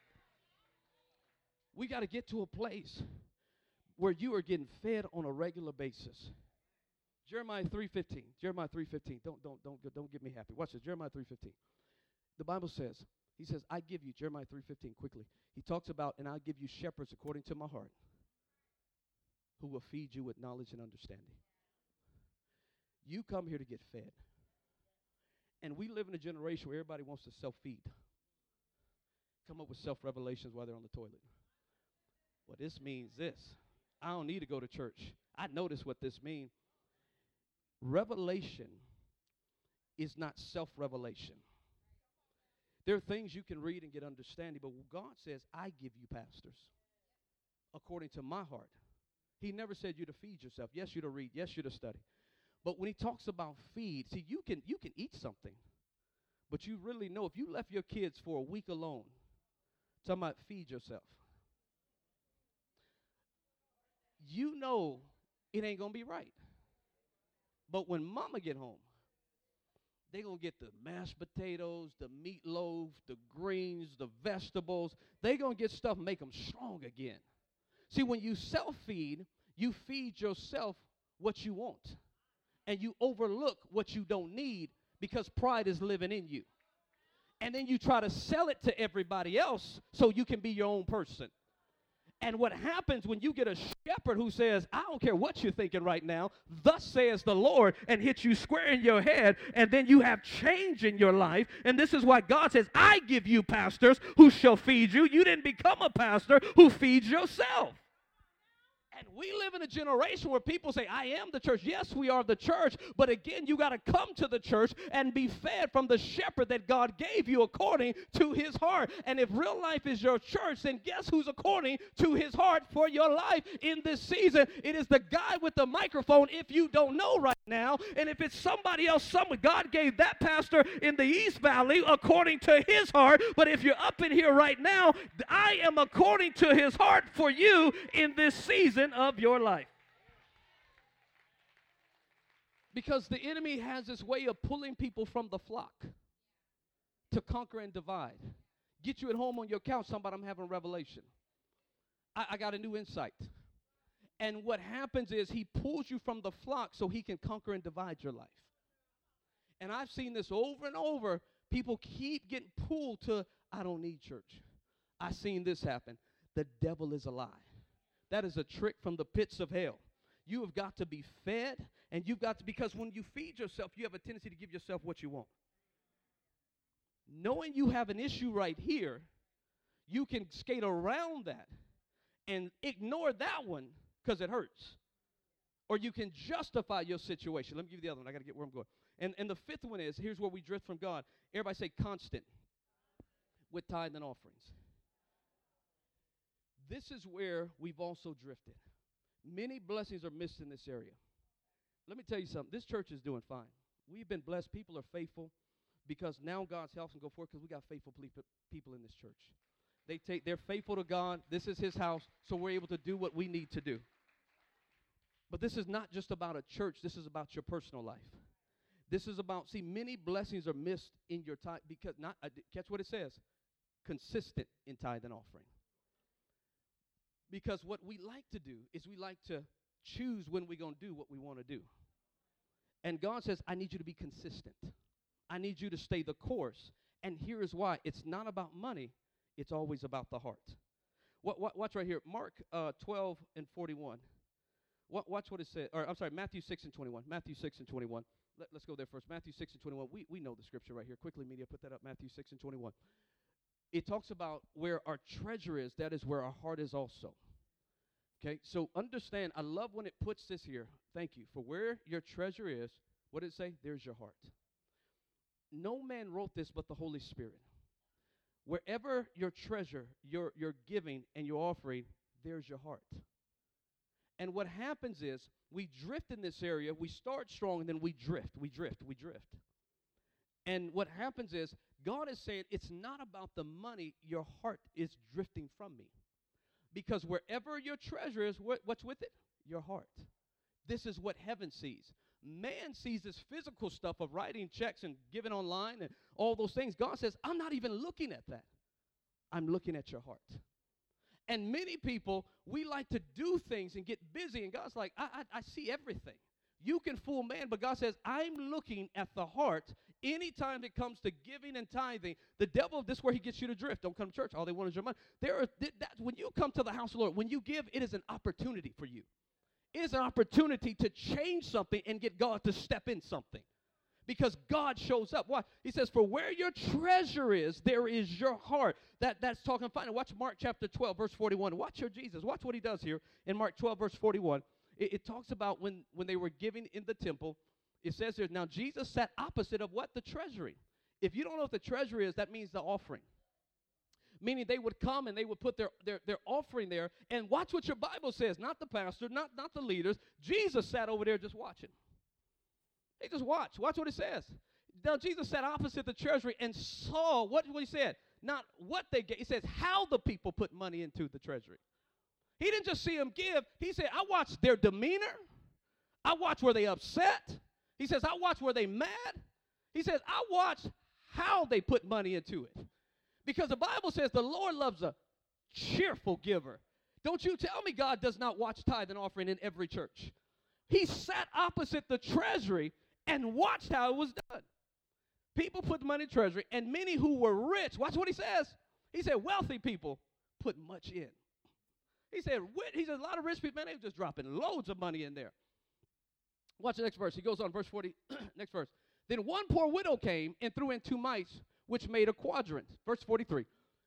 We got to get to a place where you are getting fed on a regular basis. Jeremiah 3:15. Jeremiah 3:15. Don't get me happy. Watch this. Jeremiah 3:15. The Bible says, he says, I give you, Jeremiah 3:15, quickly. He talks about, and I'll give you shepherds according to my heart, who will feed you with knowledge and understanding. You come here to get fed. And we live in a generation where everybody wants to self-feed. Come up with self-revelations while they're on the toilet. Well, this means this. I don't need to go to church. I notice what this means. Revelation is not self-revelation. There are things you can read and get understanding, but God says, I give you pastors according to my heart. He never said you to feed yourself. Yes, you to read. Yes, you to study. But when he talks about feed, see, you can eat something, but you really know if you left your kids for a week alone, talking about feed yourself, you know it ain't going to be right. But when mama get home, they're going to get the mashed potatoes, the meatloaf, the greens, the vegetables. They're going to get stuff and make them strong again. See, when you self-feed, you feed yourself what you want. And you overlook what you don't need because pride is living in you. And then you try to sell it to everybody else so you can be your own person. And what happens when you get a shepherd who says, I don't care what you're thinking right now, thus says the Lord, and hits you square in your head, and then you have change in your life. And this is why God says, I give you pastors who shall feed you. You didn't become a pastor who feeds yourself. And we live in a generation where people say, I am the church. Yes, we are the church. But again, you got to come to the church and be fed from the shepherd that God gave you according to his heart. And if real life is your church, then guess who's according to his heart for your life in this season? It is the guy with the microphone if you don't know right now. And if it's somebody else, God gave that pastor in the East Valley according to his heart. But if you're up in here right now, I am according to his heart for you in this season of your life. Because the enemy has this way of pulling people from the flock to conquer and divide. Get you at home on your couch, somebody, I'm having a revelation. I got a new insight. And what happens is he pulls you from the flock so he can conquer and divide your life. And I've seen this over and over. People keep getting pulled to, I don't need church. I've seen this happen. The devil is a lie. That is a trick from the pits of hell. You have got to be fed And you've got to, because when you feed yourself, you have a tendency to give yourself what you want. Knowing you have an issue right here, you can skate around that and ignore that one because it hurts. Or you can justify your situation. Let me give you the other one. I got to get where I'm going. And the fifth one is, here's where we drift from God. Everybody say constant with tithe and offerings. This is where we've also drifted. Many blessings are missed in this area. Let me tell you something. This church is doing fine. We've been blessed. People are faithful because now God's helps them go forward because we got faithful people in this church. They're faithful to God. This is his house, so we're able to do what we need to do. But this is not just about a church. This is about your personal life. This is about, many blessings are missed in your tithe because, catch what it says, consistent in tithe and offering. Because what we like to do is we like to choose when we're going to do what we want to do. And God says, I need you to be consistent. I need you to stay the course. And here is why. It's not about money. It's always about the heart. Watch right here. Mark 12 and 41. Watch what it says. Or I'm sorry, Matthew 6 and 21. Matthew 6 and 21. Let's go there first. Matthew 6 and 21. We know the scripture right here. Quickly, media, put that up. Matthew 6 and 21. It talks about where our treasure is, that is where our heart is also. Okay, so understand, I love when it puts this here. Thank you. For where your treasure is, what did it say? There's your heart. No man wrote this but the Holy Spirit. Wherever your treasure, your giving, and your offering, there's your heart. And what happens is, we drift in this area. We start strong, and then we drift. And what happens is, God is saying, it's not about the money. Your heart is drifting from me. Because wherever your treasure is, what's with it? Your heart. This is what heaven sees. Man sees this physical stuff of writing checks and giving online and all those things. God says, I'm not even looking at that. I'm looking at your heart. And many people, we like to do things and get busy, and God's like, I see everything. You can fool man, but God says, I'm looking at the heart. Anytime it comes to giving and tithing, the devil, this is where he gets you to drift. Don't come to church. All they want is your money. When you come to the house of the Lord, when you give, it is an opportunity for you. It is an opportunity to change something and get God to step in something. Because God shows up. Why? He says, for where your treasure is, there is your heart. That's talking fine. Watch Mark chapter 12, verse 41. Watch your Jesus. Watch what he does here in Mark 12, verse 41. It talks about when they were giving in the temple. It says there, now Jesus sat opposite of what? The treasury. If you don't know what the treasury is, that means the offering. Meaning they would come and they would put their offering there. And watch what your Bible says. Not the pastor, not the leaders. Jesus sat over there just watching. They just watch. Watch what it says. Now Jesus sat opposite the treasury and saw what he said. Not what they gave. He says how the people put money into the treasury. He didn't just see them give. He said, I watched their demeanor. I watched were they upset. He says, I watched were they mad. He says, I watched how they put money into it. Because the Bible says the Lord loves a cheerful giver. Don't you tell me God does not watch tithe and offering in every church. He sat opposite the treasury and watched how it was done. People put money in treasury, and many who were rich, watch what he says. He said, wealthy people put much in. He said, a lot of rich people, man, they were just dropping loads of money in there. Watch the next verse. He goes on, verse 40, next verse. Then one poor widow came and threw in 2 mites, which made a quadrant. Verse 43.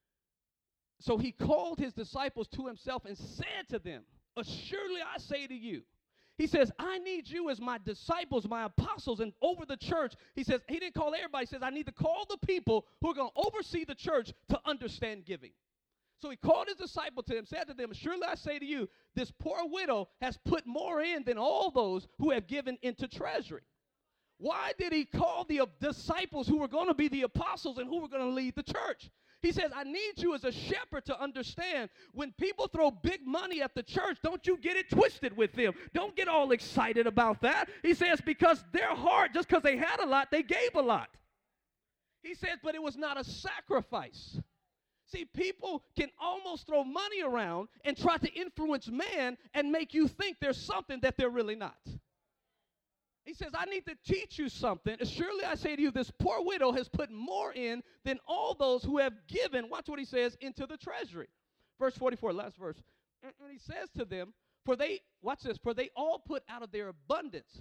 So he called his disciples to himself and said to them, assuredly I say to you. He says, I need you as my disciples, my apostles, and over the church. He says, he didn't call everybody. He says, I need to call the people who are going to oversee the church to understand giving. So he called his disciple to him, said to them, surely I say to you, this poor widow has put more in than all those who have given into treasury. Why did he call the disciples who were going to be the apostles and who were going to lead the church? He says, I need you as a shepherd to understand when people throw big money at the church, don't you get it twisted with them. Don't get all excited about that. He says, because their heart, just because they had a lot, they gave a lot. He says, but it was not a sacrifice. See, people can almost throw money around and try to influence man and make you think there's something that they're really not. He says, I need to teach you something. Surely I say to you, this poor widow has put more in than all those who have given, watch what he says, into the treasury. Verse 44, last verse. And he says to them, for they all put out of their abundance,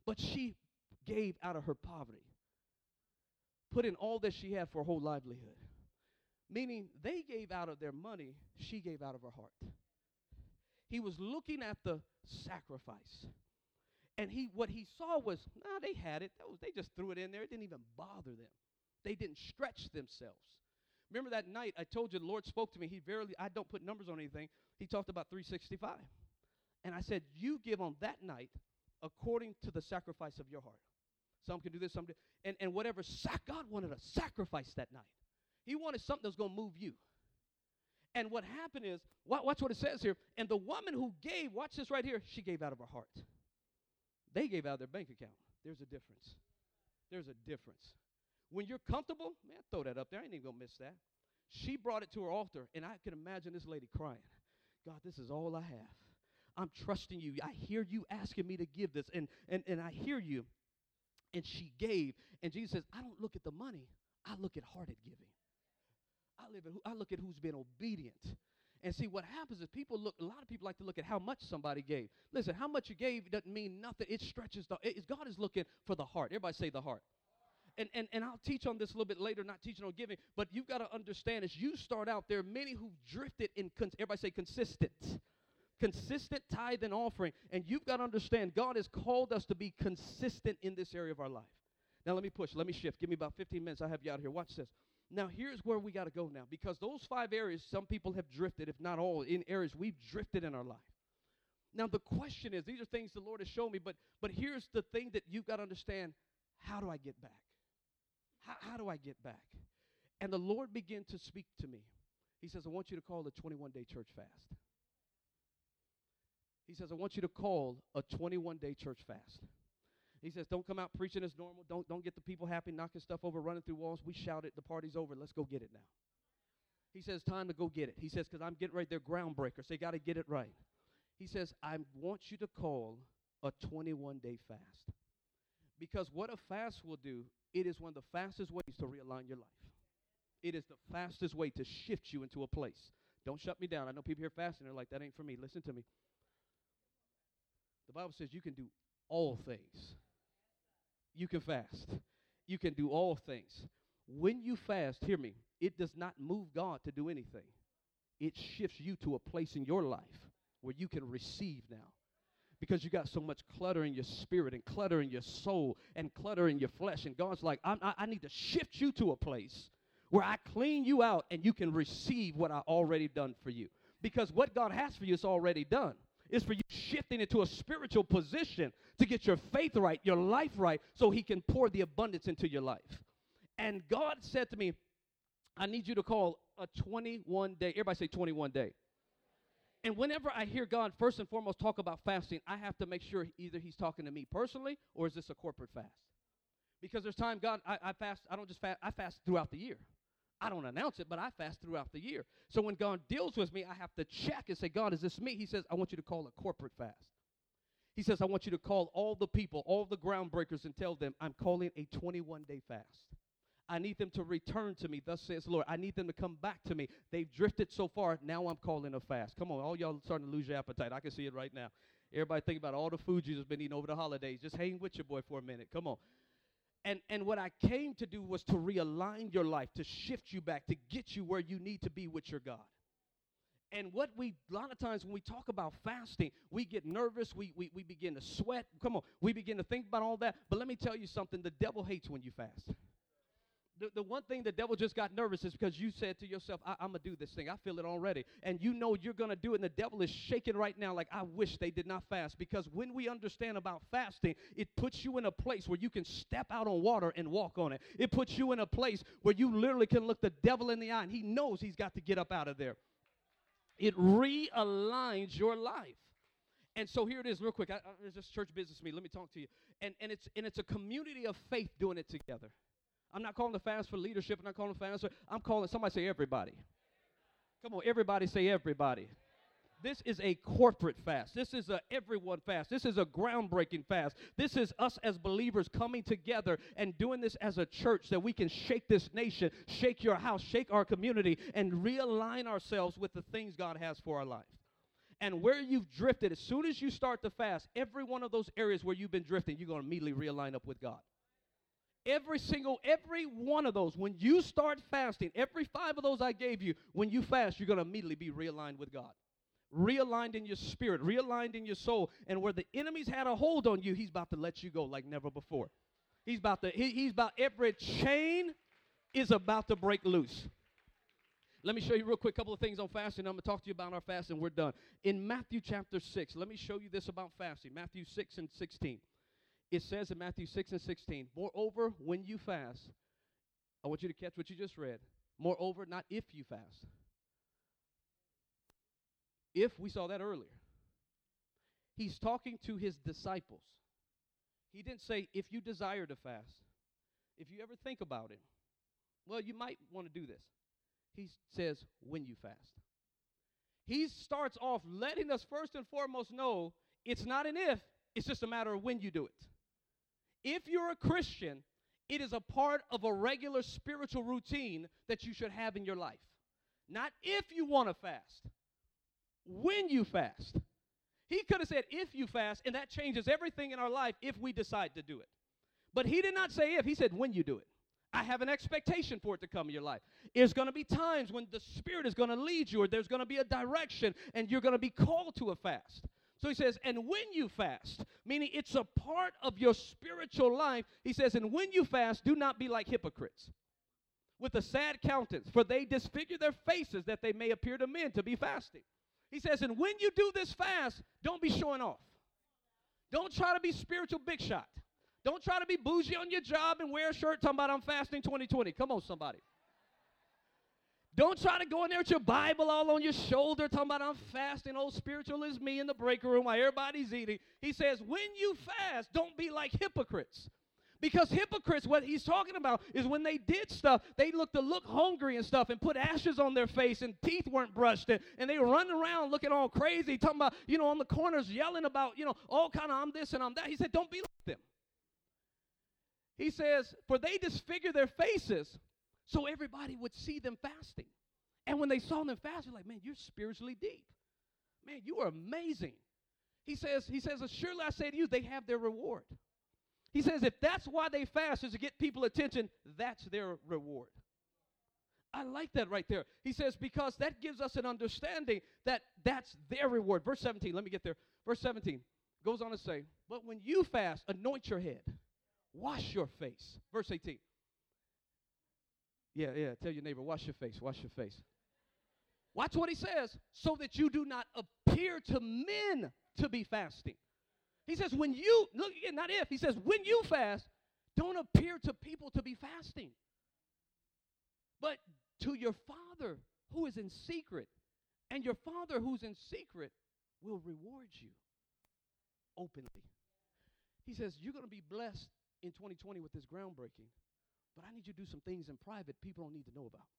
But she gave out of her poverty, put in all that she had for her whole livelihood. Meaning they gave out of their money, she gave out of her heart. He was looking at the sacrifice. And what he saw was, they had it. They just threw it in there. It didn't even bother them. They didn't stretch themselves. Remember that night I told you the Lord spoke to me. I don't put numbers on anything. He talked about 365. And I said, you give on that night according to the sacrifice of your heart. Some can do this, some do. And whatever, God wanted a sacrifice that night. He wanted something that was going to move you. And what happened is, watch what it says here. And the woman who gave, watch this right here, she gave out of her heart. They gave out of their bank account. There's a difference. There's a difference. When you're comfortable, man, throw that up there. I ain't even going to miss that. She brought it to her altar, and I can imagine this lady crying. God, this is all I have. I'm trusting you. I hear you asking me to give this, and I hear you. And she gave. And Jesus says, I don't look at the money. I look at hearted giving. I look at who's been obedient. And see, what happens is a lot of people like to look at how much somebody gave. Listen, how much you gave doesn't mean nothing. It stretches God is looking for the heart. Everybody say the heart. And I'll teach on this a little bit later, not teaching on giving, but you've got to understand as you start out, there are many who've drifted in, everybody say consistent tithe and offering. And you've got to understand, God has called us to be consistent in this area of our life. Now let me shift. Give me about 15 minutes. I'll have you out here. Watch this. Now, here's where we got to go now, because those 5 areas, some people have drifted, if not all, in areas we've drifted in our life. Now, the question is, these are things the Lord has shown me, but here's the thing that you've got to understand. How do I get back? How do I get back? And the Lord began to speak to me. He says, I want you to call a 21-day church fast. He says, I want you to call a 21-day church fast. He says, don't come out preaching as normal. Don't get the people happy, knocking stuff over, running through walls. We shouted, the party's over. Let's go get it now. He says, time to go get it. He says, because I'm getting right there, groundbreakers. They got to get it right. He says, I want you to call a 21-day fast. Because what a fast will do, it is one of the fastest ways to realign your life. It is the fastest way to shift you into a place. Don't shut me down. I know people here fasting. They're like, that ain't for me. Listen to me. The Bible says you can do all things. You can fast. You can do all things. When you fast, hear me, it does not move God to do anything. It shifts you to a place in your life where you can receive now. Because you got so much clutter in your spirit and clutter in your soul and clutter in your flesh. And God's like, I need to shift you to a place where I clean you out and you can receive what I already done for you. Because what God has for you is already done. It's for you shifting into a spiritual position to get your faith right, your life right, so he can pour the abundance into your life. And God said to me, I need you to call a 21-day. Everybody say 21 day. And whenever I hear God first and foremost talk about fasting, I have to make sure either he's talking to me personally or is this a corporate fast? Because there's time, God, I fast. I don't just fast. I fast throughout the year. I don't announce it, but I fast throughout the year. So when God deals with me, I have to check and say, God, is this me? He says, I want you to call a corporate fast. He says, I want you to call all the people, all the groundbreakers, and tell them I'm calling a 21-day fast. I need them to return to me, thus says the Lord. I need them to come back to me. They've drifted so far, now I'm calling a fast. Come on, all y'all starting to lose your appetite. I can see it right now. Everybody think about all the food Jesus has been eating over the holidays. Just hang with your boy for a minute. Come on. And what I came to do was to realign your life, to shift you back, to get you where you need to be with your God. And a lot of times when we talk about fasting, we get nervous, we begin to sweat. Come on, we begin to think about all that. But let me tell you something, the devil hates when you fast. The one thing the devil just got nervous is because you said to yourself, I'm going to do this thing. I feel it already. And you know you're going to do it, and the devil is shaking right now like, I wish they did not fast. Because when we understand about fasting, it puts you in a place where you can step out on water and walk on it. It puts you in a place where you literally can look the devil in the eye, and he knows he's got to get up out of there. It realigns your life. And so here it is real quick. It's just church business to me. Let me talk to you. And it's a community of faith doing it together. I'm not calling the fast for leadership. I'm not calling the fast I'm calling, somebody say everybody. Come on, everybody say everybody. This is a corporate fast. This is a everyone fast. This is a groundbreaking fast. This is us as believers coming together and doing this as a church that we can shake this nation, shake your house, shake our community, and realign ourselves with the things God has for our life. And where you've drifted, as soon as you start to fast, every one of those areas where you've been drifting, you're going to immediately realign up with God. Every one of those, when you start fasting, every 5 of those I gave you, when you fast, you're going to immediately be realigned with God. Realigned in your spirit, realigned in your soul. And where the enemy's had a hold on you, he's about to let you go like never before. He's about every chain is about to break loose. Let me show you real quick a couple of things on fasting. I'm going to talk to you about our fasting. We're done. In Matthew chapter 6, let me show you this about fasting. Matthew 6 and 16. It says in Matthew 6 and 16, moreover, when you fast, I want you to catch what you just read. Moreover, not if you fast. If, we saw that earlier. He's talking to his disciples. He didn't say if you desire to fast. If you ever think about it, well, you might want to do this. He says when you fast. He starts off letting us first and foremost know it's not an if, it's just a matter of when you do it. If you're a Christian, it is a part of a regular spiritual routine that you should have in your life. Not if you want to fast, when you fast. He could have said if you fast, and that changes everything in our life if we decide to do it. But he did not say if, he said when you do it. I have an expectation for it to come in your life. There's going to be times when the Spirit is going to lead you, or there's going to be a direction, and you're going to be called to a fast. So he says, and when you fast, meaning it's a part of your spiritual life, he says, and when you fast, do not be like hypocrites, with a sad countenance, for they disfigure their faces that they may appear to men to be fasting. He says, and when you do this fast, don't be showing off. Don't try to be spiritual big shot. Don't try to be bougie on your job and wear a shirt talking about I'm fasting 2020. Come on, somebody. Don't try to go in there with your Bible all on your shoulder talking about I'm fasting. Oh, spiritual is me in the break room while everybody's eating. He says, when you fast, don't be like hypocrites. Because hypocrites, what he's talking about is when they did stuff, they look hungry and stuff and put ashes on their face and teeth weren't brushed and they were running around looking all crazy, talking about, on the corners yelling about, all kind of I'm this and I'm that. He said, don't be like them. He says, for they disfigure their faces so everybody would see them fasting. And when they saw them fasting, like, man, you're spiritually deep. Man, you are amazing. He says, surely I say to you, they have their reward. He says, if that's why they fast is to get people attention, that's their reward. I like that right there. He says, because that gives us an understanding that that's their reward. Verse 17, let me get there. Verse 17 goes on to say, but when you fast, anoint your head. Wash your face. Verse 18. Yeah, tell your neighbor, wash your face, wash your face. Watch what he says, so that you do not appear to men to be fasting. He says, when you, look again, not if, he says, when you fast, don't appear to people to be fasting, but to your Father who is in secret. And your Father who's in secret will reward you openly. He says, you're going to be blessed in 2020 with this groundbreaking, but I need you to do some things in private people don't need to know about.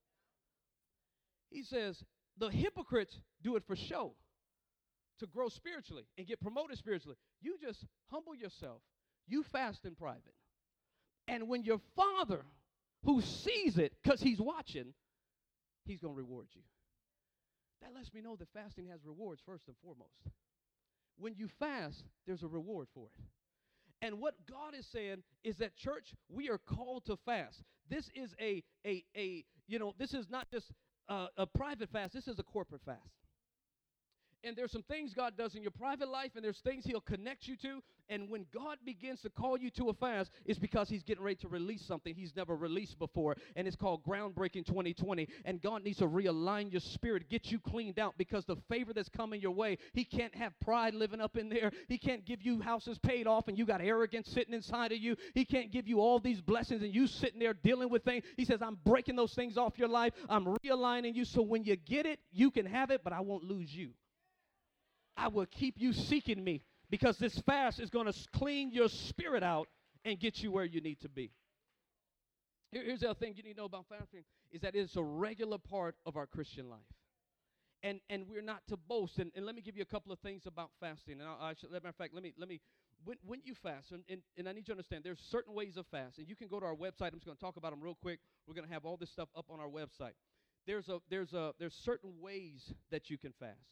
He says, the hypocrites do it for show, to grow spiritually and get promoted spiritually. You just humble yourself. You fast in private. And when your Father, who sees it because he's watching, he's going to reward you. That lets me know that fasting has rewards first and foremost. When you fast, there's a reward for it. And what God is saying is that, church, we are called to fast. This is this is not just a private fast. This is a corporate fast. And there's some things God does in your private life, and there's things he'll connect you to. And when God begins to call you to a fast, it's because he's getting ready to release something he's never released before. And it's called Groundbreaking 2020. And God needs to realign your spirit, get you cleaned out, because the favor that's coming your way, he can't have pride living up in there. He can't give you houses paid off and you got arrogance sitting inside of you. He can't give you all these blessings and you sitting there dealing with things. He says, I'm breaking those things off your life. I'm realigning you so when you get it, you can have it, but I won't lose you. I will keep you seeking me, because this fast is going to clean your spirit out and get you where you need to be. Here's the other thing you need to know about fasting, is that it's a regular part of our Christian life. And we're not to boast. And let me give you a couple of things about fasting. And as a matter of fact, let me when you fast, and I need you to understand, there's certain ways of fast. And you can go to our website. I'm just going to talk about them real quick. We're going to have all this stuff up on our website. There's certain ways that you can fast.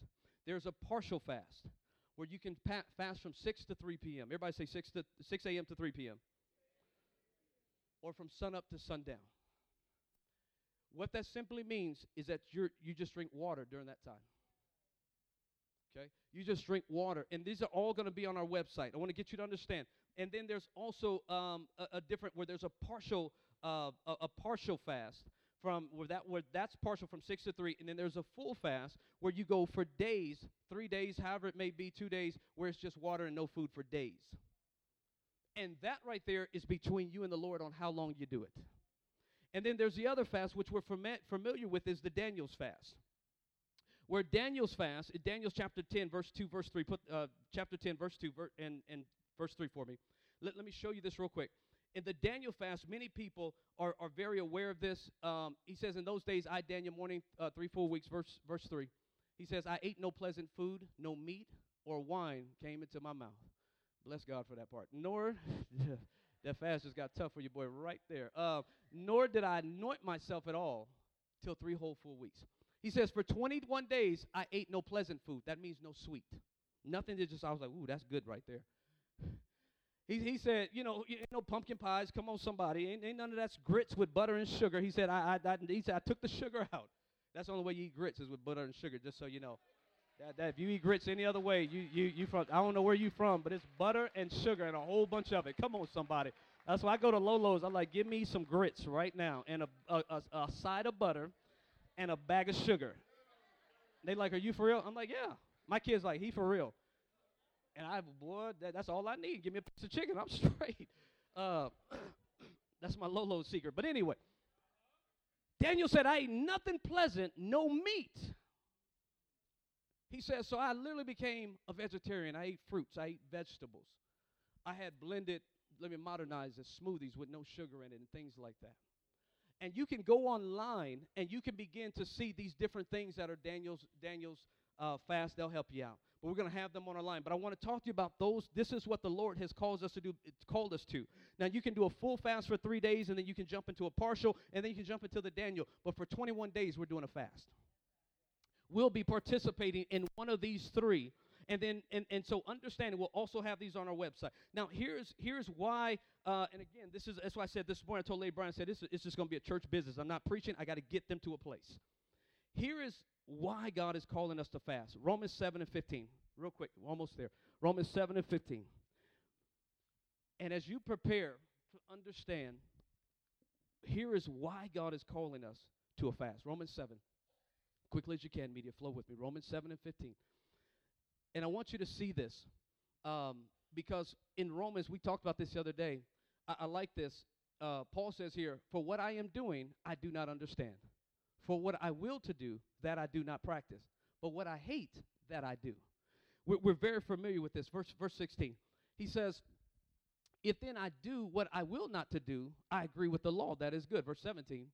There's a partial fast where you can fast from 6 to 3 p.m. Everybody say 6 a.m. to 3 p.m. Or from sun up to sundown. What that simply means is that you just drink water during that time. Okay? You just drink water. And these are all going to be on our website. I want to get you to understand. And then there's also a different, where there's a partial fast from where that's partial from 6 to 3, and then there's a full fast where you go for days, 3 days, however it may be, 2 days, where it's just water and no food for days. And that right there is between you and the Lord on how long you do it. And then there's the other fast, which we're familiar with, is the Daniel's fast. Where Daniel's fast, in Daniel's chapter 10, verse 2, verse 3, put chapter 10, verse 2, and verse 3 for me. Let me show you this real quick. In the Daniel fast, many people are very aware of this. He says, in those days, I, Daniel, mourning 3 full weeks, verse 3. He says, I ate no pleasant food, no meat or wine came into my mouth. Bless God for that part. Nor, that fast just got tough for you, boy, right there. Nor did I anoint myself at all till 3 whole full weeks. He says, for 21 days, I ate no pleasant food. That means no sweet. Nothing that just, I was like, ooh, that's good right there. He said, pumpkin pies. Come on, somebody. Ain't none of that's grits with butter and sugar. He said, I took the sugar out. That's the only way you eat grits is with butter and sugar, just so you know. That if you eat grits any other way, you from, I don't know where you from, but it's butter and sugar and a whole bunch of it. Come on, somebody. That's why I go to Lolo's. I'm like, give me some grits right now and a side of butter and a bag of sugar. They like, are you for real? I'm like, yeah. My kid's like, he for real. And that's all I need. Give me a piece of chicken. I'm straight. That's my Lolo's secret. But anyway, Daniel said, I ate nothing pleasant, no meat. He says, so I literally became a vegetarian. I ate fruits. I ate vegetables. I had blended, let me modernize it, smoothies with no sugar in it and things like that. And you can go online and you can begin to see these different things that are Daniel's fast. They'll help you out. But we're going to have them on our line. But I want to talk to you about those. This is what the Lord has called us to do. It's called us to. Now, you can do a full fast for 3 days, and then you can jump into a partial, and then you can jump into the Daniel. But for 21 days, we're doing a fast. We'll be participating in one of these 3. And then, and so understanding, we'll also have these on our website. Now, here's why, and again, that's why I said this morning, I told Lady Brian, I said, it's just going to be a church business. I'm not preaching. I got to get them to a place. Here is why God is calling us to fast. Romans 7 and 15. Real quick, we're almost there. Romans 7 and 15. And as you prepare to understand, here is why God is calling us to a fast. Romans 7. Quickly as you can, media, flow with me. Romans 7 and 15. And I want you to see this because in Romans, we talked about this the other day. I like this. Paul says here, for what I am doing, I do not understand. For what I will to do, that I do not practice. But what I hate, that I do. We're very familiar with this. Verse 16. He says, if then I do what I will not to do, I agree with the law. That is good. Verse 17.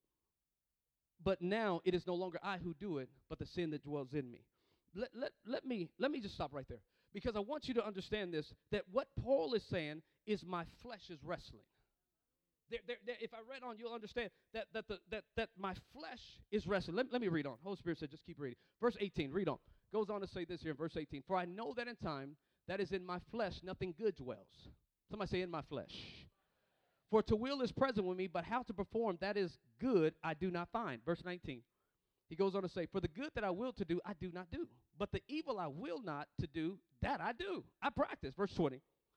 But now it is no longer I who do it, but the sin that dwells in me. Let me just stop right there. Because I want you to understand this, that what Paul is saying is my flesh is wrestling. If I read on, you'll understand that my flesh is wrestling. Let me read on. Holy Spirit said, just keep reading. Verse 18, read on. Goes on to say this here in verse 18. For I know that in time that is in my flesh nothing good dwells. Somebody say, in my flesh. For to will is present with me, but how to perform that is good I do not find. Verse 19. He goes on to say, for the good that I will to do, I do not do. But the evil I will not to do, that I do. I practice. Verse 20.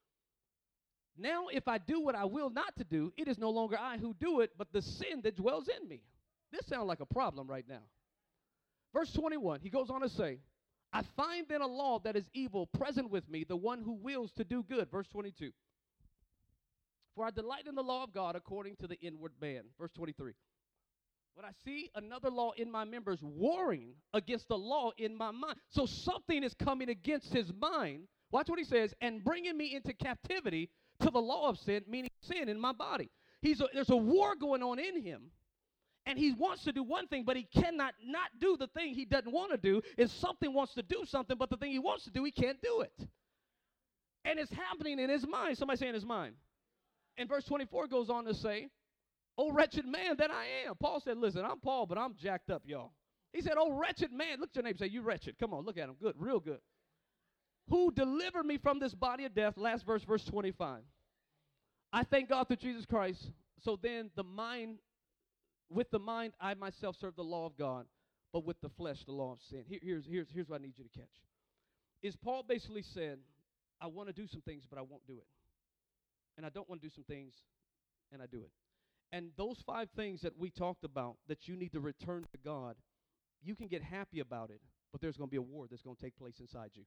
Now, if I do what I will not to do, it is no longer I who do it, but the sin that dwells in me. This sounds like a problem right now. Verse 21, he goes on to say, I find then a law that is evil present with me, the one who wills to do good. Verse 22. For I delight in the law of God according to the inward man. Verse 23. But I see another law in my members warring against the law in my mind. So something is coming against his mind. Watch what he says, and bringing me into captivity to the law of sin, meaning sin in my body. There's a war going on in him, and he wants to do one thing, but he cannot not do the thing he doesn't want to do. And something wants to do something, but the thing he wants to do, he can't do it. And it's happening in his mind. Somebody say in his mind. And verse 24 goes on to say, oh, wretched man that I am. Paul said, listen, I'm Paul, but I'm jacked up, y'all. He said, oh, wretched man. Look at your neighbor and say, you wretched. Come on, look at him. Good, real good. Who delivered me from this body of death. Last verse, verse 25. I thank God through Jesus Christ. So then with the mind, I myself serve the law of God, but with the flesh, the law of sin. Here's what I need you to catch. Is Paul basically said, I want to do some things, but I won't do it. And I don't want to do some things, and I do it. And those 5 things that we talked about that you need to return to God, you can get happy about it, but there's going to be a war that's going to take place inside you.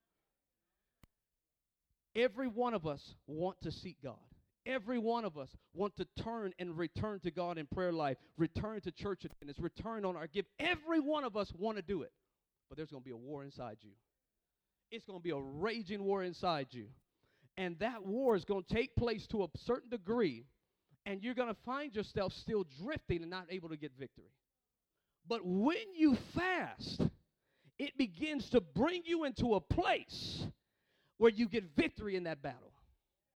Every one of us want to seek God. Every one of us want to turn and return to God in prayer life, return to church attendance, return on our gift. Every one of us want to do it, but there's going to be a war inside you. It's going to be a raging war inside you. And that war is going to take place to a certain degree, and you're going to find yourself still drifting and not able to get victory. But when you fast, it begins to bring you into a place where you get victory in that battle.